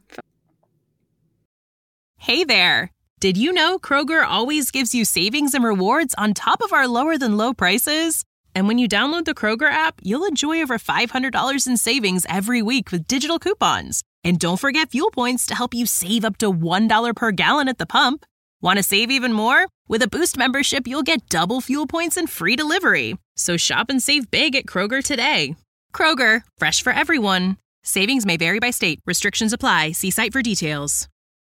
Hey there. Did you know Kroger always gives you savings and rewards on top of our lower than low prices? And when you download the Kroger app, you'll enjoy over $500 in savings every week with digital coupons. And don't forget fuel points to help you save up to $1 per gallon at the pump. Want to save even more? With a Boost membership, you'll get double fuel points and free delivery. So shop and save big at Kroger today. Kroger, fresh for everyone. Savings may vary by state. Restrictions apply. See site for details.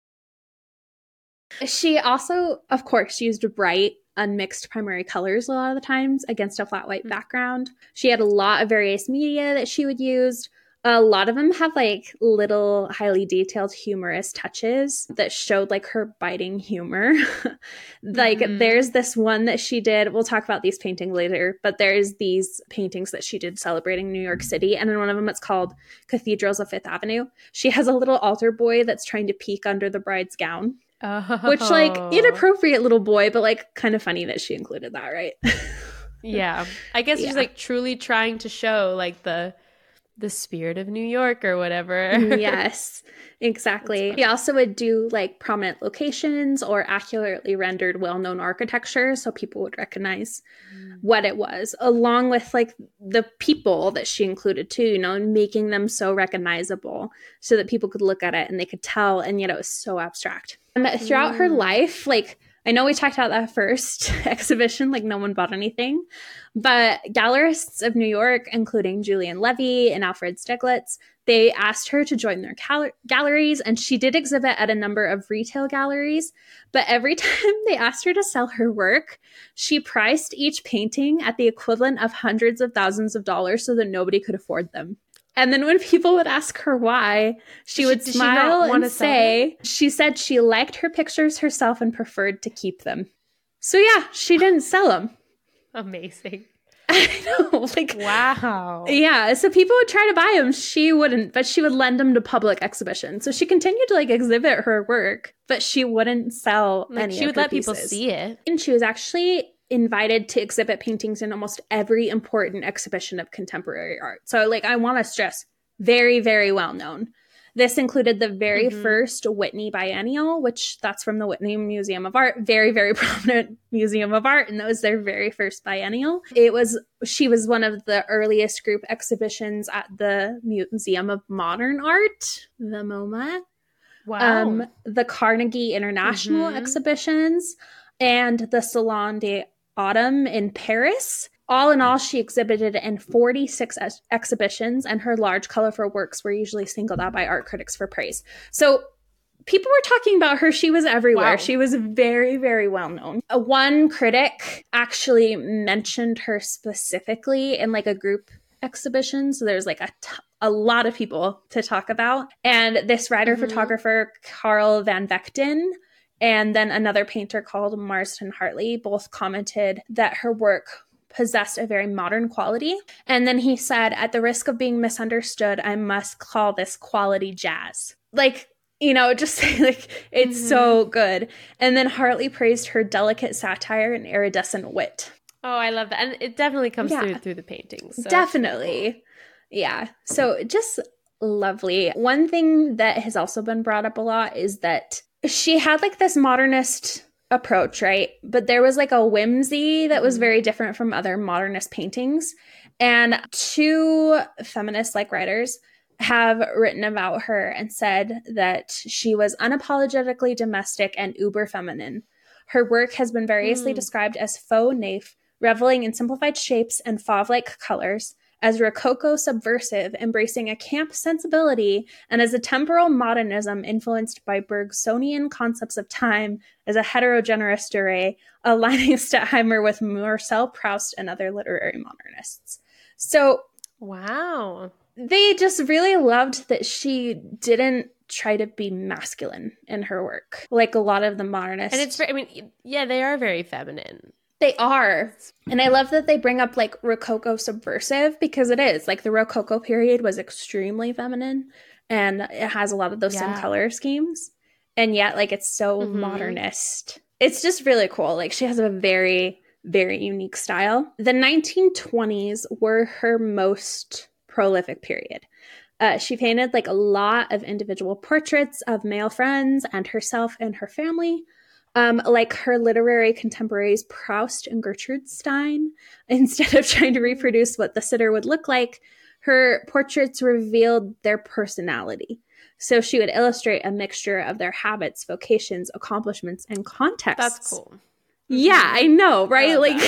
She also, of course, used bright, unmixed primary colors a lot of the times against a flat white background. She had a lot of various media that she would use. A lot of them have like little highly detailed humorous touches that showed like her biting humor. Like there's this one that she did. We'll talk about these paintings later, but there's these paintings that she did celebrating New York City. And in one of them, it's called Cathedrals of Fifth Avenue. She has a little altar boy that's trying to peek under the bride's gown. Oh. Which like inappropriate little boy, but like kind of funny that she included that, right? Yeah. I guess she's like truly trying to show like the spirit of New York or whatever. Yes, exactly. He also would do like prominent locations or accurately rendered well-known architecture so people would recognize what it was, along with like the people that she included too, you know, and making them so recognizable so that people could look at it and they could tell, and yet it was so abstract. And throughout her life, like I know we talked about that first exhibition, like no one bought anything, but gallerists of New York, including Julian Levy and Alfred Stieglitz, they asked her to join their galleries, and she did exhibit at a number of retail galleries. But every time they asked her to sell her work, she priced each painting at the equivalent of hundreds of thousands of dollars so that nobody could afford them. And then when people would ask her why, she would smile and say, she said she liked her pictures herself and preferred to keep them. So yeah, she didn't sell them. Amazing. I know, like, wow. Yeah, so people would try to buy them. She wouldn't, but she would lend them to public exhibitions. So she continued to like exhibit her work, but she wouldn't sell like, any she of would her let pieces. people see it. And she was actually invited to exhibit paintings in almost every important exhibition of contemporary art. So like I want to stress, very, very well known. This included the very first Whitney Biennial, which that's from the Whitney Museum of Art, very, very prominent museum of art. And that was their very first biennial. She was one of the earliest group exhibitions at the Museum of Modern Art, the MoMA. Wow. The Carnegie International exhibitions and the Salon d'Automne in Paris. All in all, she exhibited in 46 exhibitions, and her large, colorful works were usually singled out by art critics for praise. So people were talking about her. She was everywhere. Wow. She was very, very well known. One critic actually mentioned her specifically in like a group exhibition. So there's like a lot of people to talk about. And this writer-photographer, Carl Van Vechten, and then another painter called Marston Hartley both commented that her work possessed a very modern quality. And then he said, at the risk of being misunderstood, I must call this quality jazz. Like, You know, just like, it's so good. And then Hartley praised her delicate satire and iridescent wit. Oh, I love that. And it definitely comes through the paintings. So definitely. Cool. Yeah. So just lovely. One thing that has also been brought up a lot is that she had like this modernist approach, right? But there was like a whimsy that was very different from other modernist paintings. And 2 feminist-like writers have written about her and said that she was unapologetically domestic and uber feminine. Her work has been variously described as faux naif, reveling in simplified shapes and fauve-like colors, as Rococo subversive, embracing a camp sensibility, and as a temporal modernism influenced by Bergsonian concepts of time, as a heterogeneous durée, aligning Stettheimer with Marcel Proust and other literary modernists. So, wow. They just really loved that she didn't try to be masculine in her work, like a lot of the modernists. And it's very, I mean, yeah, they are very feminine. They are. And I love that they bring up like Rococo subversive, because it is. Like the Rococo period was extremely feminine and it has a lot of those same color schemes. And yet like it's so modernist. It's just really cool. Like she has a very, very unique style. The 1920s were her most prolific period. She painted like a lot of individual portraits of male friends and herself and her family. Like her literary contemporaries Proust and Gertrude Stein. Instead of trying to reproduce what the sitter would look like, her portraits revealed their personality. So she would illustrate a mixture of their habits, vocations, accomplishments, and contexts. That's cool. Yeah, I know, right? Like,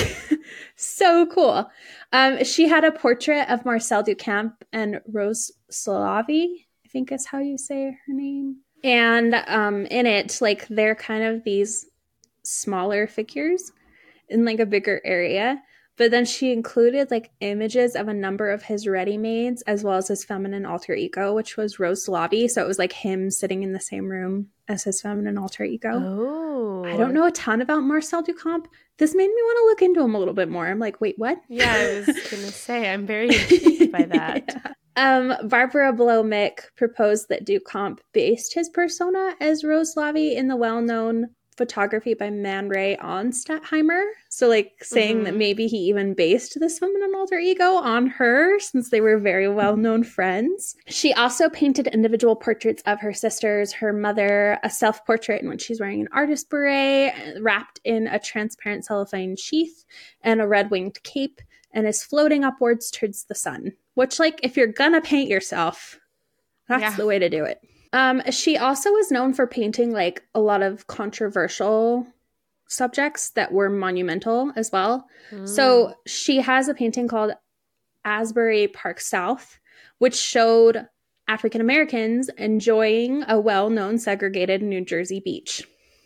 so cool. She had a portrait of Marcel Duchamp and Rose Solavy, I think is how you say her name. And in it, like, they're kind of these smaller figures in, like, a bigger area. But then she included, like, images of a number of his ready-mades as well as his feminine alter ego, which was Rose Solavy. So it was, like, him sitting in the same room as his feminine alter ego. Oh. I don't know a ton about Marcel Duchamp. This made me want to look into him a little bit more. I'm like, wait, what? Yeah, I was going to say, I'm very intrigued by that. Barbara Blow-Mick proposed that Duchamp based his persona as Rose Solavy in the well-known photography by Man Ray on Stettheimer. So like saying that maybe he even based this feminine alter ego on her since they were very well-known friends. She also painted individual portraits of her sisters, her mother, a self-portrait in which she's wearing an artist beret wrapped in a transparent cellophane sheath and a red-winged cape, and is floating upwards towards the sun. Which, like, if you're gonna paint yourself, that's the way to do it. She also was known for painting, like, a lot of controversial subjects that were monumental as well. So she has a painting called Asbury Park South, which showed African Americans enjoying a well-known segregated New Jersey beach.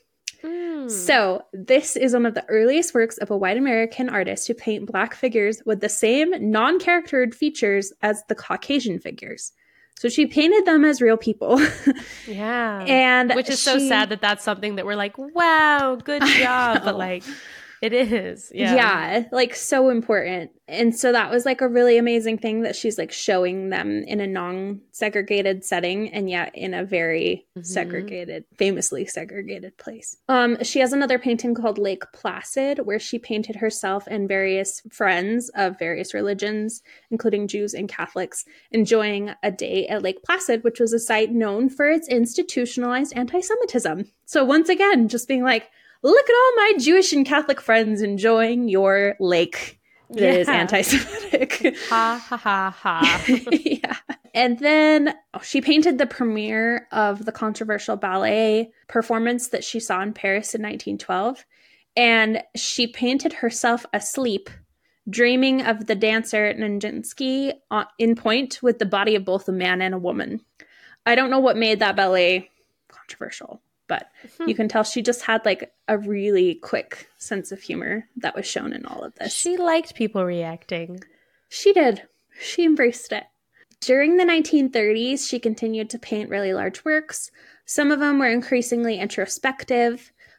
So this is one of the earliest works of a white American artist to paint Black figures with the same non-charactered features as the Caucasian figures. So she painted them as real people. Yeah. And which is so sad that that's something that we're like, wow, good job. But like, it is. Yeah. Like so important. And so that was like a really amazing thing that she's like showing them in a non-segregated setting and yet in a very segregated, famously segregated place. She has another painting called Lake Placid where she painted herself and various friends of various religions, including Jews and Catholics, enjoying a day at Lake Placid, which was a site known for its institutionalized anti-Semitism. So once again, just being like, look at all my Jewish and Catholic friends enjoying your lake that is anti-Semitic. Ha, ha, ha, ha. Yeah. And then she painted the premiere of the controversial ballet performance that she saw in Paris in 1912. And she painted herself asleep, dreaming of the dancer Nijinsky in point with the body of both a man and a woman. I don't know what made that ballet controversial. But you can tell she just had like a really quick sense of humor that was shown in all of this. She liked people reacting. She did. She embraced it. During the 1930s, she continued to paint really large works. Some of them were increasingly introspective,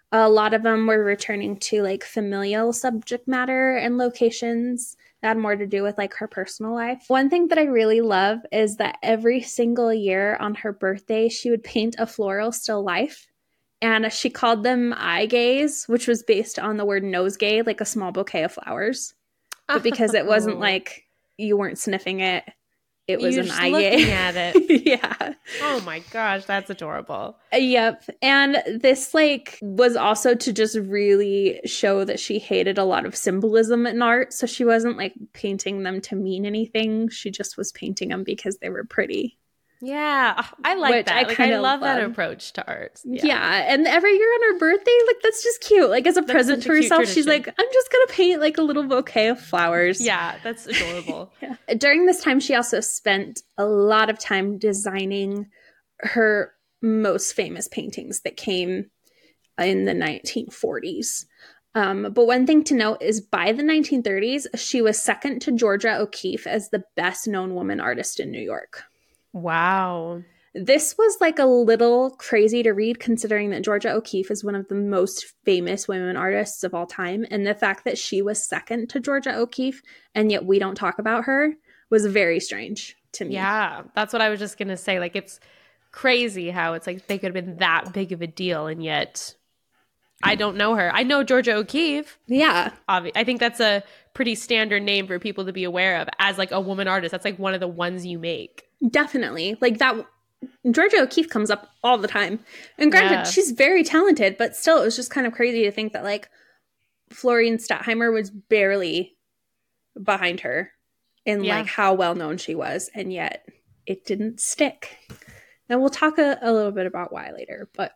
A lot of them were returning to like familial subject matter and locations that had more to do with like her personal life. One thing that I really love is that every single year on her birthday, she would paint a floral still life. And she called them eye gaze, which was based on the word nosegay, like a small bouquet of flowers. But because it wasn't like you weren't sniffing it, it was an eye looking at it. Yeah. Oh my gosh, that's adorable. Yep. And this like was also to just really show that she hated a lot of symbolism in art. So she wasn't like painting them to mean anything. She just was painting them because they were pretty. Yeah, I like that. I love that approach to art. Yeah, and every year on her birthday, like that's just cute. Like as a present for herself, tradition. She's like, I'm just gonna paint like a little bouquet of flowers. Yeah, that's adorable. Yeah. During this time, she also spent a lot of time designing her most famous paintings that came in the 1940s. But one thing to note is by the 1930s, she was second to Georgia O'Keeffe as the best known woman artist in New York. Wow. This was like a little crazy to read considering that Georgia O'Keeffe is one of the most famous women artists of all time. And the fact that she was second to Georgia O'Keeffe and yet we don't talk about her was very strange to me. Yeah, that's what I was just going to say. Like it's crazy how it's like they could have been that big of a deal and yet I don't know her. I know Georgia O'Keeffe. Yeah. I think that's a pretty standard name for people to be aware of as like a woman artist. That's like one of the ones you make. Definitely. Like that, Georgia O'Keeffe comes up all the time. And granted, she's very talented, but still, it was just kind of crazy to think that like Florine Stottheimer was barely behind her in like how well known she was. And yet it didn't stick. And we'll talk a little bit about why later, but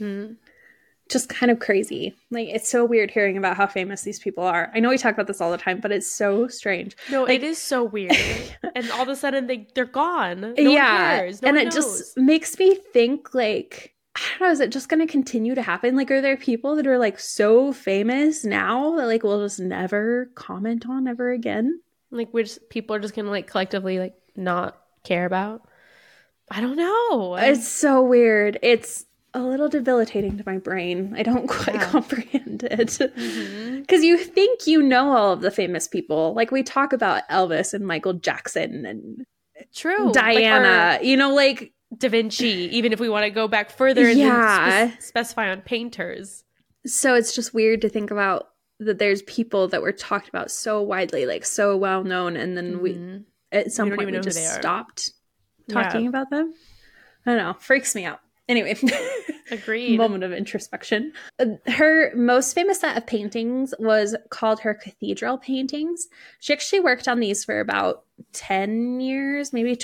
just kind of crazy. Like it's so weird hearing about how famous these people are. I know we talk about this all the time, but it's so strange. No, like, it is so weird. And all of a sudden they're gone. No one cares. No one knows. Just makes me think like, I don't know, is it just going to continue to happen? Like, are there people that are like so famous now that like we'll just never comment on ever again? Like people are just going to like collectively like not care about? I don't know. It's so weird. It's a little debilitating to my brain. I don't quite comprehend it. Because you think you know all of the famous people. Like we talk about Elvis and Michael Jackson and Diana, like, you know, like Da Vinci, even if we want to go back further and specify on painters. So it's just weird to think about that there's people that were talked about so widely, like so well known, and then we at some point we just stopped talking about them. I don't know. Freaks me out. Anyway, agreed. Moment of introspection. Her most famous set of paintings was called her cathedral paintings. She actually worked on these for about 10 years, maybe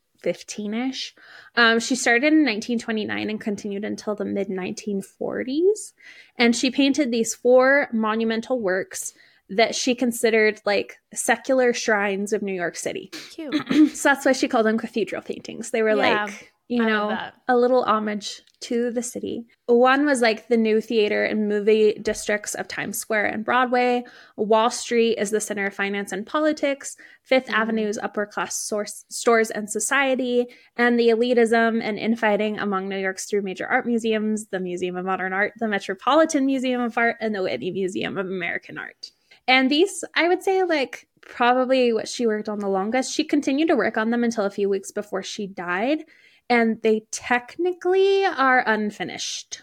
15-ish. She started in 1929 and continued until the mid-1940s. And she painted these 4 monumental works that she considered like secular shrines of New York City. Cute. So that's why she called them cathedral paintings. They were like, you know, a little homage to the city. One was like the new theater and movie districts of Times Square and Broadway. Wall Street is the center of finance and politics. Fifth Avenue's upper class stores and society. And the elitism and infighting among New York's 3 major art museums, the Museum of Modern Art, the Metropolitan Museum of Art, and the Whitney Museum of American Art. And these, I would say, like, probably what she worked on the longest. She continued to work on them until a few weeks before she died. And they technically are unfinished.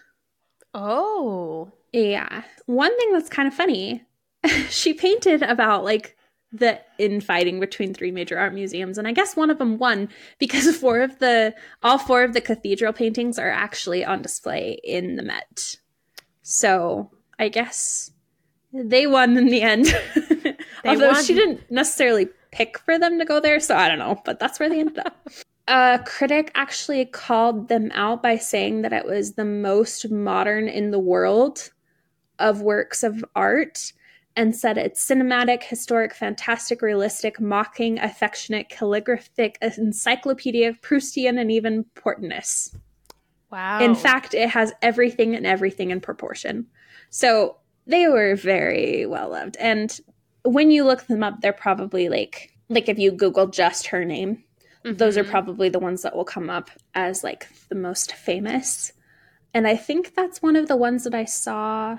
Oh. Yeah. One thing that's kind of funny, she painted about, like, the infighting between 3 major art museums. And I guess one of them won because all 4 of the cathedral paintings are actually on display in the Met. So I guess they won in the end. Although she didn't necessarily pick for them to go there, so I don't know, but that's where they ended up. A critic actually called them out by saying that it was the most modern in the world of works of art and said it's cinematic, historic, fantastic, realistic, mocking, affectionate, calligraphic, encyclopedic, Proustian, and even Portinous. Wow. In fact, it has everything and everything in proportion. So they were very well loved. And when you look them up, they're probably like if you Google just her name, those are probably the ones that will come up as like the most famous. And I think that's one of the ones that I saw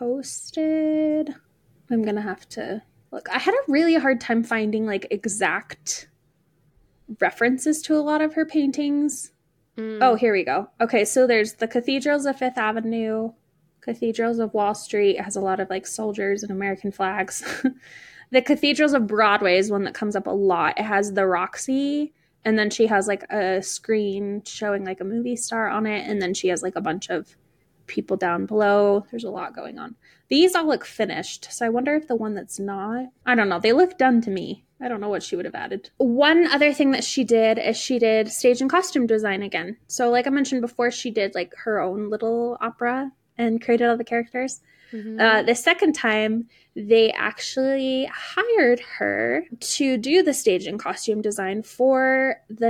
posted. I'm going to have to look. I had a really hard time finding like exact references to a lot of her paintings. Oh, here we go. Okay, so there's the Cathedrals of Fifth Avenue, Cathedrals of Wall Street. It has a lot of like soldiers and American flags. The Cathedrals of Broadway is one that comes up a lot. It has the Roxy, and then she has like a screen showing like a movie star on it, and then she has like a bunch of people down below. There's a lot going on. These all look finished, so I wonder if the one that's not, I don't know. They look done to me. I don't know what she would have added. One other thing that she did is she did stage and costume design again. So like I mentioned before, she did like her own little opera and created all the characters. The second time, they actually hired her to do the stage and costume design for the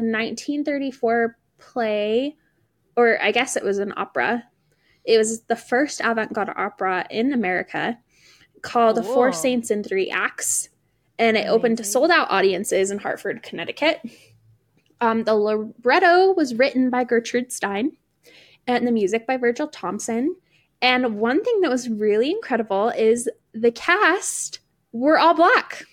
1934 play, or I guess it was an opera. It was the first avant-garde opera in America called Four Saints in Three Acts, and it opened to sold-out audiences in Hartford, Connecticut. The libretto was written by Gertrude Stein, and the music by Virgil Thompson. And one thing that was really incredible is the cast were all Black.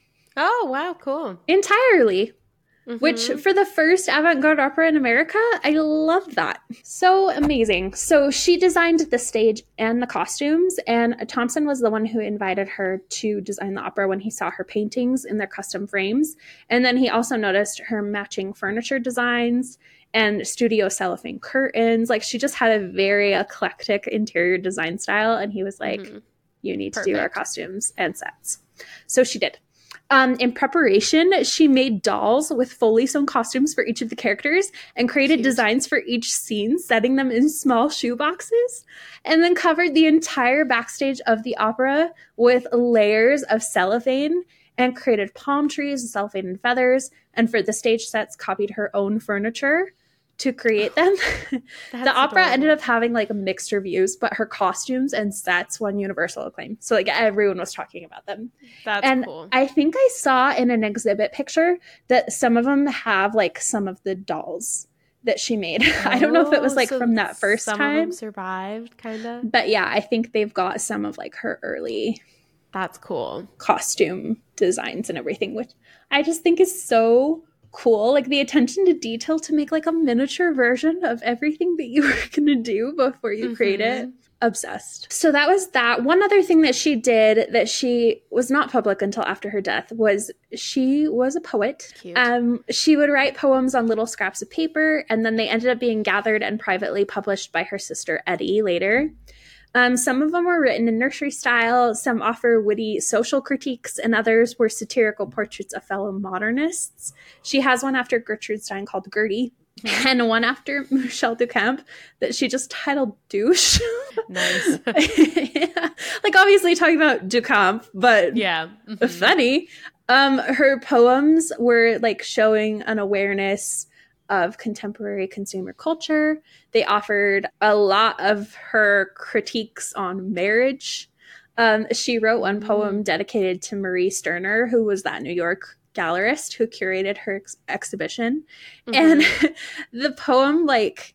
Oh, wow, cool. Entirely. Which, for the first avant-garde opera in America, I love that. So amazing. So she designed the stage and the costumes, and Thompson was the one who invited her to design the opera when he saw her paintings in their custom frames. And then he also noticed her matching furniture designs and studio cellophane curtains. Like, she just had a very eclectic interior design style, and he was like, you need to do our costumes and sets. So she did. In preparation, she made dolls with fully sewn costumes for each of the characters and created designs for each scene, setting them in small shoe boxes, and then covered the entire backstage of the opera with layers of cellophane and created palm trees, cellophane and feathers, and for the stage sets, copied her own furniture to create them. The opera ended up having like mixed reviews, but her costumes and sets won universal acclaim. So like everyone was talking about them. That's cool. I think I saw in an exhibit picture that some of them have like some of the dolls that she made. I don't know if it was like from that first time. Some of them survived, kind of. But yeah, I think they've got some of like her early That's cool. costume designs and everything, which I just think is so cool. Like the attention to detail to make like a miniature version of everything that you were gonna do before you create it. Obsessed. So that was that. One other thing that she did that she was not public until after her death was she was a poet. Cute. She would write poems on little scraps of paper, and then they ended up being gathered and privately published by her sister Etty later. Some of them were written in nursery style, some offer witty social critiques, and others were satirical portraits of fellow modernists. She has one after Gertrude Stein called Gertie, and one after Michel Duchamp that she just titled Douche. Nice. Yeah. Like obviously talking about Duchamp, but yeah, funny. Her poems were like showing an awareness of contemporary consumer culture. They offered a lot of her critiques on marriage. She wrote one poem dedicated to Marie Sterner, who was that New York gallerist who curated her exhibition. And the poem, like,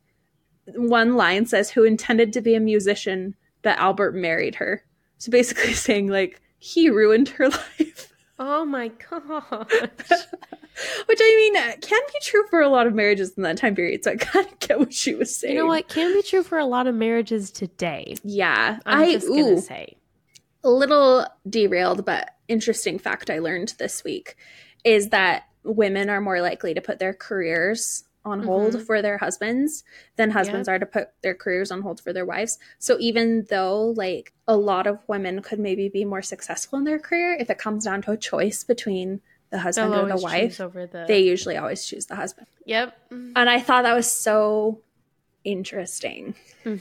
one line says, who intended to be a musician, but Albert married her. So basically saying, like, he ruined her life. Oh my gosh. Which, I mean, can be true for a lot of marriages in that time period. So I kind of get what she was saying. You know what? Can be true for a lot of marriages today. Yeah. I'm just going to say. A little derailed, but interesting fact I learned this week is that women are more likely to put their careers on hold for their husbands than husbands are to put their careers on hold for their wives. So even though like a lot of women could maybe be more successful in their career, if it comes down to a choice between the husband or the wife, they usually always choose the husband. Yep. And I thought that was so interesting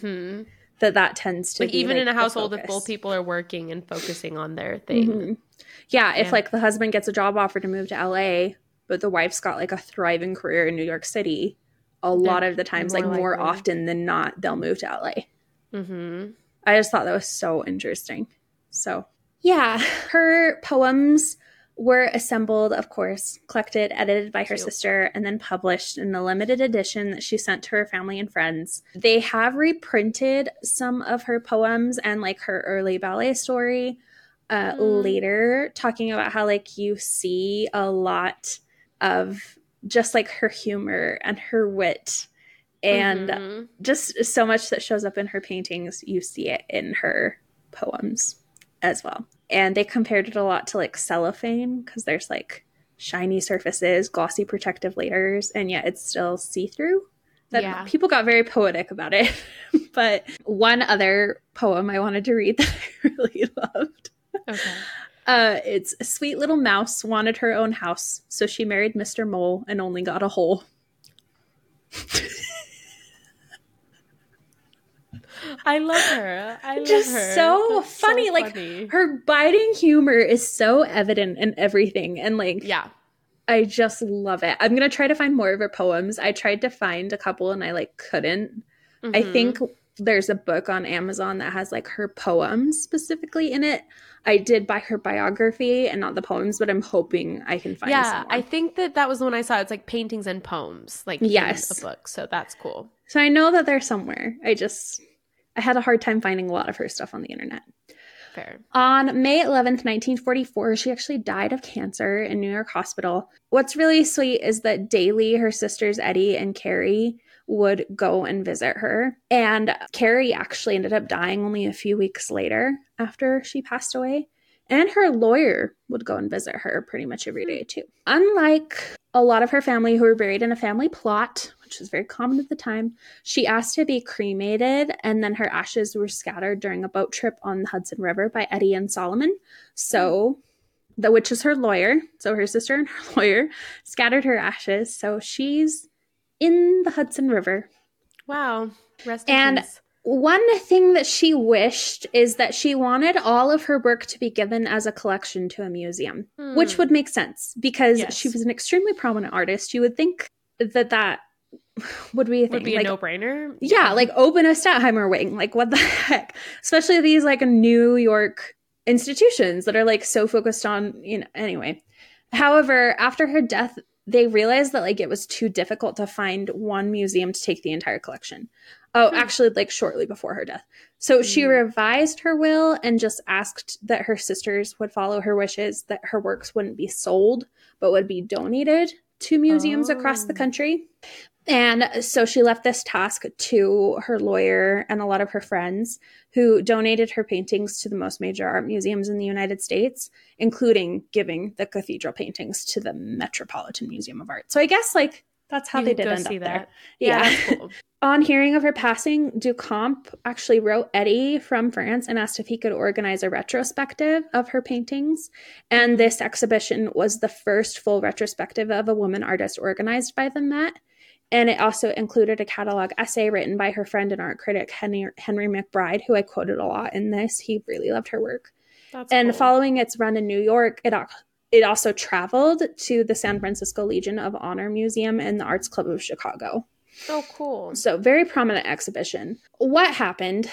that tends to like be even like in a household, focus. if both people are working and focusing on their thing. Yeah, if like the husband gets a job offer to move to LA, but the wife's got like a thriving career in New York City, a lot of the times, like more often than not, they'll move to LA. I just thought that was so interesting. So yeah, her poems were assembled, of course, collected, edited by her sister, and then published in a limited edition that she sent to her family and friends. They have reprinted some of her poems and like her early ballet story later, talking about how like you see a lot of just like her humor and her wit and just so much that shows up in her paintings. You see it in her poems as well. And they compared it a lot to like cellophane because there's like shiny surfaces, glossy protective layers, and yet it's still see-through. That people got very poetic about it. But one other poem I wanted to read that I really loved. Okay. It's a sweet little mouse wanted her own house, so she married Mr. Mole and only got a hole. I love her. I love just her. So That's funny. So like funny. Her biting humor is so evident in everything. And like, I just love it. I'm going to try to find more of her poems. I tried to find a couple and I like couldn't. I think there's a book on Amazon that has like her poems specifically in it. I did buy her biography and not the poems, but I'm hoping I can find some more. I think that was the one I saw. It's like paintings and poems, like in a book. So that's cool. So I know that they're somewhere. I had a hard time finding a lot of her stuff on the internet. Fair. On May 11th, 1944, she actually died of cancer in New York Hospital. What's really sweet is that daily her sisters Eddie and Carrie would go and visit her. And Carrie actually ended up dying only a few weeks later after she passed away. And her lawyer would go and visit her pretty much every day too. Unlike a lot of her family who were buried in a family plot, which was very common at the time, she asked to be cremated, and then her ashes were scattered during a boat trip on the Hudson River by Eddie and Solomon. So, which is her lawyer. So her sister and her lawyer scattered her ashes. So she's in the Hudson River. Wow. Rest in peace. One thing that she wished is that she wanted all of her work to be given as a collection to a museum, which would make sense because she was an extremely prominent artist. You would think that would be a thing. Would be like, a no-brainer. Yeah, like open a Stadtheimer wing. Like what the heck? Especially these like New York institutions that are like so focused on, anyway. However, after her death, they realized that like it was too difficult to find one museum to take the entire collection. Actually, like shortly before her death. So she revised her will and just asked that her sisters would follow her wishes, that her works wouldn't be sold, but would be donated to museums across the country. And so she left this task to her lawyer and a lot of her friends who donated her paintings to the most major art museums in the United States, including giving the cathedral paintings to the Metropolitan Museum of Art. So I guess like that's how they did end up there. Yeah, that's cool. On hearing of her passing, Duchamp actually wrote Eddie from France and asked if he could organize a retrospective of her paintings. And this exhibition was the first full retrospective of a woman artist organized by the Met. And it also included a catalog essay written by her friend and art critic, Henry McBride, who I quoted a lot in this. He really loved her work. And cool. Following its run in New York, it also traveled to the San Francisco Legion of Honor Museum and the Arts Club of Chicago. Oh, cool. So very prominent exhibition. What happened?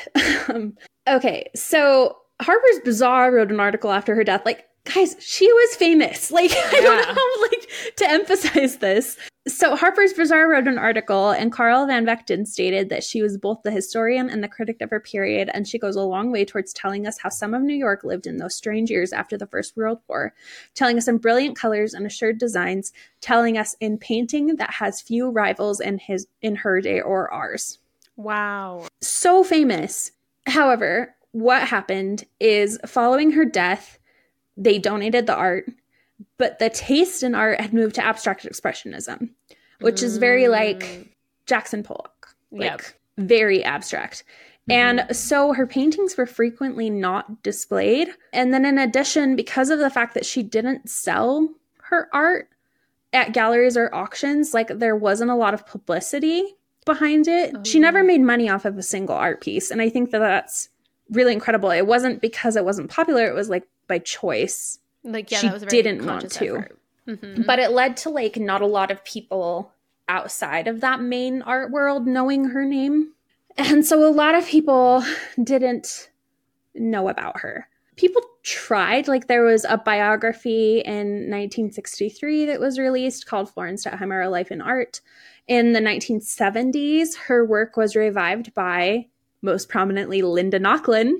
Okay, so Harper's Bazaar wrote an article after her death. Like, guys, she was famous. Like, I don't know how to emphasize this. So Harper's Bazaar wrote an article, and Carl Van Vechten stated that she was both the historian and the critic of her period, and she goes a long way towards telling us how some of New York lived in those strange years after the First World War, telling us in brilliant colors and assured designs, telling us in painting that has few rivals in her day or ours. Wow. So famous. However, what happened is following her death, they donated the art, but the taste in art had moved to abstract expressionism, which is very like Jackson Pollock, like very abstract. And so her paintings were frequently not displayed. And then in addition, because of the fact that she didn't sell her art at galleries or auctions, like there wasn't a lot of publicity behind it. She never made money off of a single art piece. And I think that that's really incredible. It wasn't because it wasn't popular. It was like by choice. Like, she didn't want to. But it led to like not a lot of people outside of that main art world knowing her name. And so a lot of people didn't know about her. people tried. Like there was a biography in 1963 that was released called Florence Stettheimer, A Life in Art. In the 1970s, her work was revived by, most prominently, Linda Nochlin.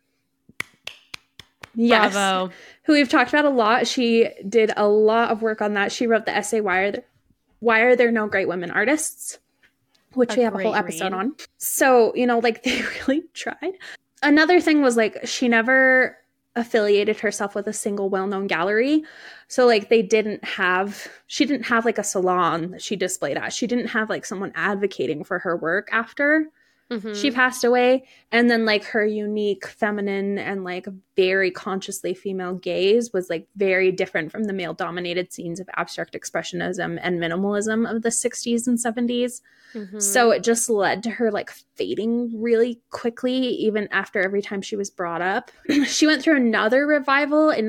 Yes. Bravo. Who we've talked about a lot. She did a lot of work on that. She wrote the essay, Why Are There No Great Women Artists? Which we have a whole episode on. So, you know, like they really tried. Another thing was like she never affiliated herself with a single well-known gallery. So like she didn't have like a salon that she displayed at. She didn't have like someone advocating for her work after she passed away. And then like her unique feminine and like very consciously female gaze was like very different from the male dominated scenes of abstract expressionism and minimalism of the 60s and 70s. So it just led to her like fading really quickly, even after every time she was brought up. She went through another revival in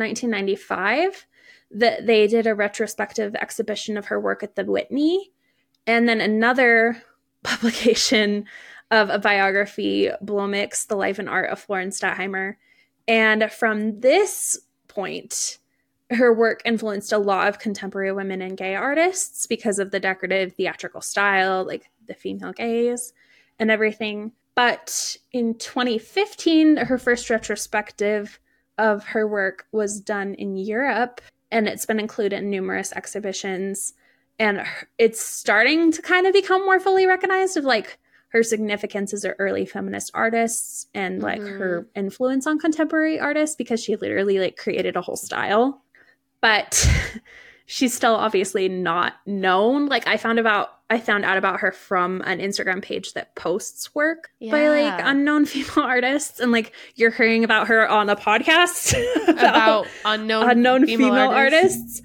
1995 that they did a retrospective exhibition of her work at the Whitney. And then another publication of a biography, Blomix, The Life and Art of Florence Stettheimer. And from this point, her work influenced a lot of contemporary women and gay artists because of the decorative theatrical style, like the female gaze and everything. But in 2015, her first retrospective of her work was done in Europe, and it's been included in numerous exhibitions. And it's starting to kind of become more fully recognized of like her significance as an early feminist artist and like her influence on contemporary artists, because she literally like created a whole style. But she's still obviously not known. Like I found out about her from an Instagram page that posts work by like unknown female artists, and like you're hearing about her on a podcast about unknown female artists.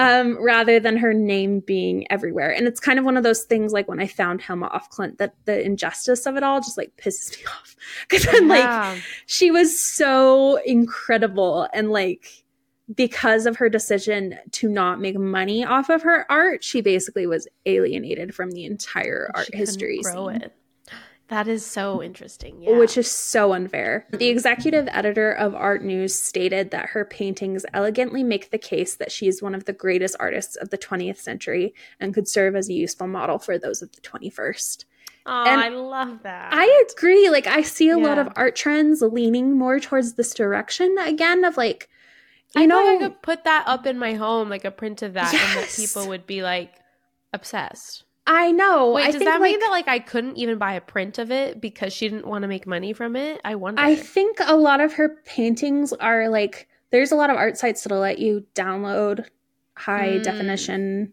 Rather than her name being everywhere. And it's kind of one of those things like when I found Helma Offklint, that the injustice of it all just like pisses me off, because I'm like, she was so incredible, and like because of her decision to not make money off of her art, she basically was alienated from the entire art history scene. That is so interesting. Which is so unfair. The executive editor of Art News stated that her paintings elegantly make the case that she is one of the greatest artists of the 20th century and could serve as a useful model for those of the 21st. Oh, and I love that. I agree. Like I see a lot of art trends leaning more towards this direction again of like, I know I could put that up in my home, like a print of that, and that people would be like obsessed. I know. Wait, does that mean that like I couldn't even buy a print of it because she didn't want to make money from it? I wonder. I think a lot of her paintings are like, there's a lot of art sites that'll let you download high definition,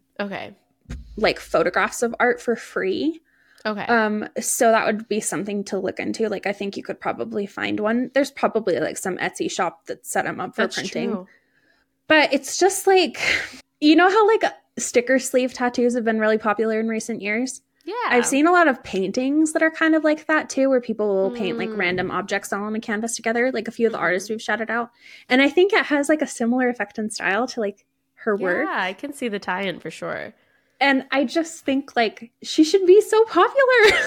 like photographs of art for free. So that would be something to look into. Like I think you could probably find one. There's probably like some Etsy shop that set them up for printing. True. But it's just like, you know how like sticker sleeve tattoos have been really popular in recent years? Yeah. I've seen a lot of paintings that are kind of like that too, where people will paint like random objects on a canvas together, like a few of the artists we've shouted out. And I think it has like a similar effect and style to like her work. Yeah, I can see the tie-in for sure. And I just think, like, she should be so popular.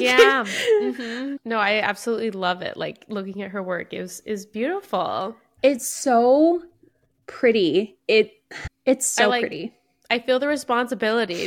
No, I absolutely love it. Like, looking at her work is beautiful. It's so pretty. It's so pretty. I feel the responsibility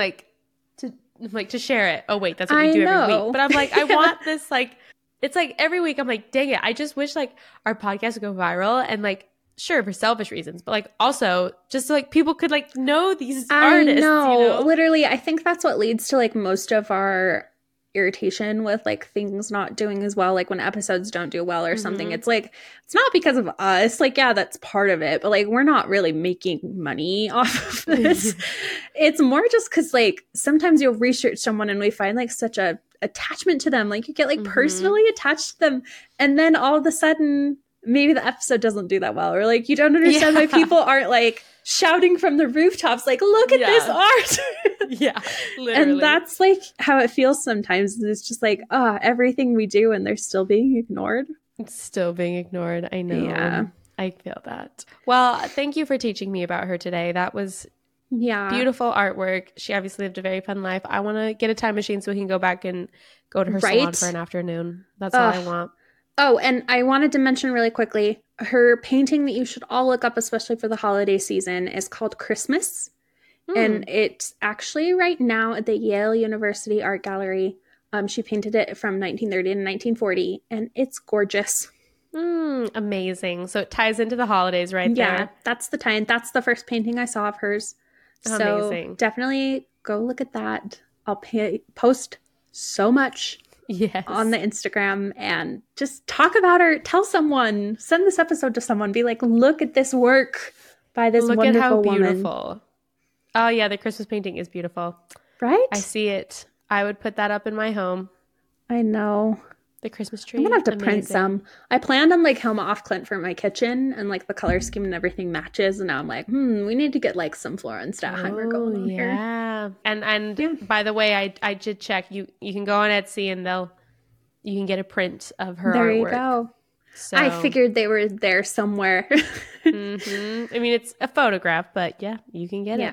to share it. Oh, wait, that's what we do every week. But I'm like, I want this, like, it's like every week I'm like, dang it. I just wish, like, our podcast would go viral and, like, sure, for selfish reasons, but like also just so, like people could like know these artists. I know, literally, I think that's what leads to like most of our irritation with like things not doing as well, like when episodes don't do well or something. It's like, it's not because of us. Like, yeah, that's part of it, but like we're not really making money off of this. It's more just because like sometimes you'll research someone and we find like such a attachment to them, like you get like personally attached to them, and then all of a sudden maybe the episode doesn't do that well, or like you don't understand why people aren't like shouting from the rooftops like, look at this art. Literally. And that's like how it feels sometimes. It's just like, everything we do and they're still being ignored. It's still being ignored. I know. I feel that. Well, thank you for teaching me about her today. That was beautiful artwork. She obviously lived a very fun life. I want to get a time machine so we can go back and go to her salon for an afternoon. That's all I want. Oh, and I wanted to mention really quickly, her painting that you should all look up, especially for the holiday season, is called Christmas. And it's actually right now at the Yale University Art Gallery. She painted it from 1930 to 1940, and it's gorgeous. Amazing. So it ties into the holidays there. Yeah, that's the tie. That's the first painting I saw of hers. Amazing. So definitely go look at that. I'll post so much on the Instagram and just talk about her. Tell someone. Send this episode to someone. Be like, look at this work by this wonderful at how woman. Beautiful. Oh, yeah, the Christmas painting is beautiful. Right? I see it. I would put that up in my home. I know. The Christmas tree. I'm going to have to print some. I planned on like Helma Offklint for my kitchen and like the color scheme and everything matches. And now I'm like, we need to get like some Florence Staheimer going on here. Yeah. And by the way, I did check. You can go on Etsy and you can get a print of her artwork. There you go. So. I figured they were there somewhere. I mean, it's a photograph, but yeah, you can get it.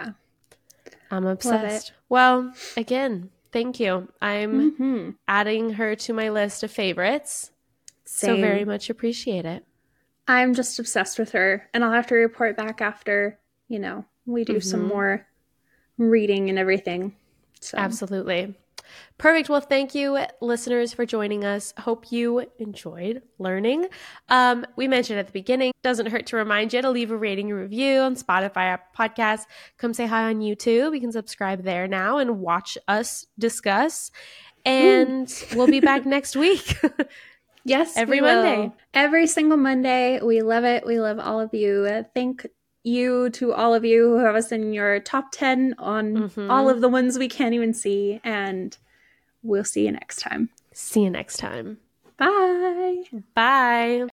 I'm obsessed. Well, again, thank you. I'm adding her to my list of favorites. Same. So very much appreciate it. I'm just obsessed with her. And I'll have to report back after, we do some more reading and everything. So. Absolutely. Perfect. Well, thank you, listeners, for joining us. Hope you enjoyed learning. We mentioned at the beginning, doesn't hurt to remind you to leave a rating and review on Spotify, Apple Podcasts. Come say hi on YouTube. You can subscribe there now and watch us discuss. And we'll be back next week. Yes, every Monday. Every single Monday. We love it. We love all of you. Thank you to all of you who have us in your top 10 on all of the ones we can't even see. And we'll see you next time. See you next time. Bye. Bye.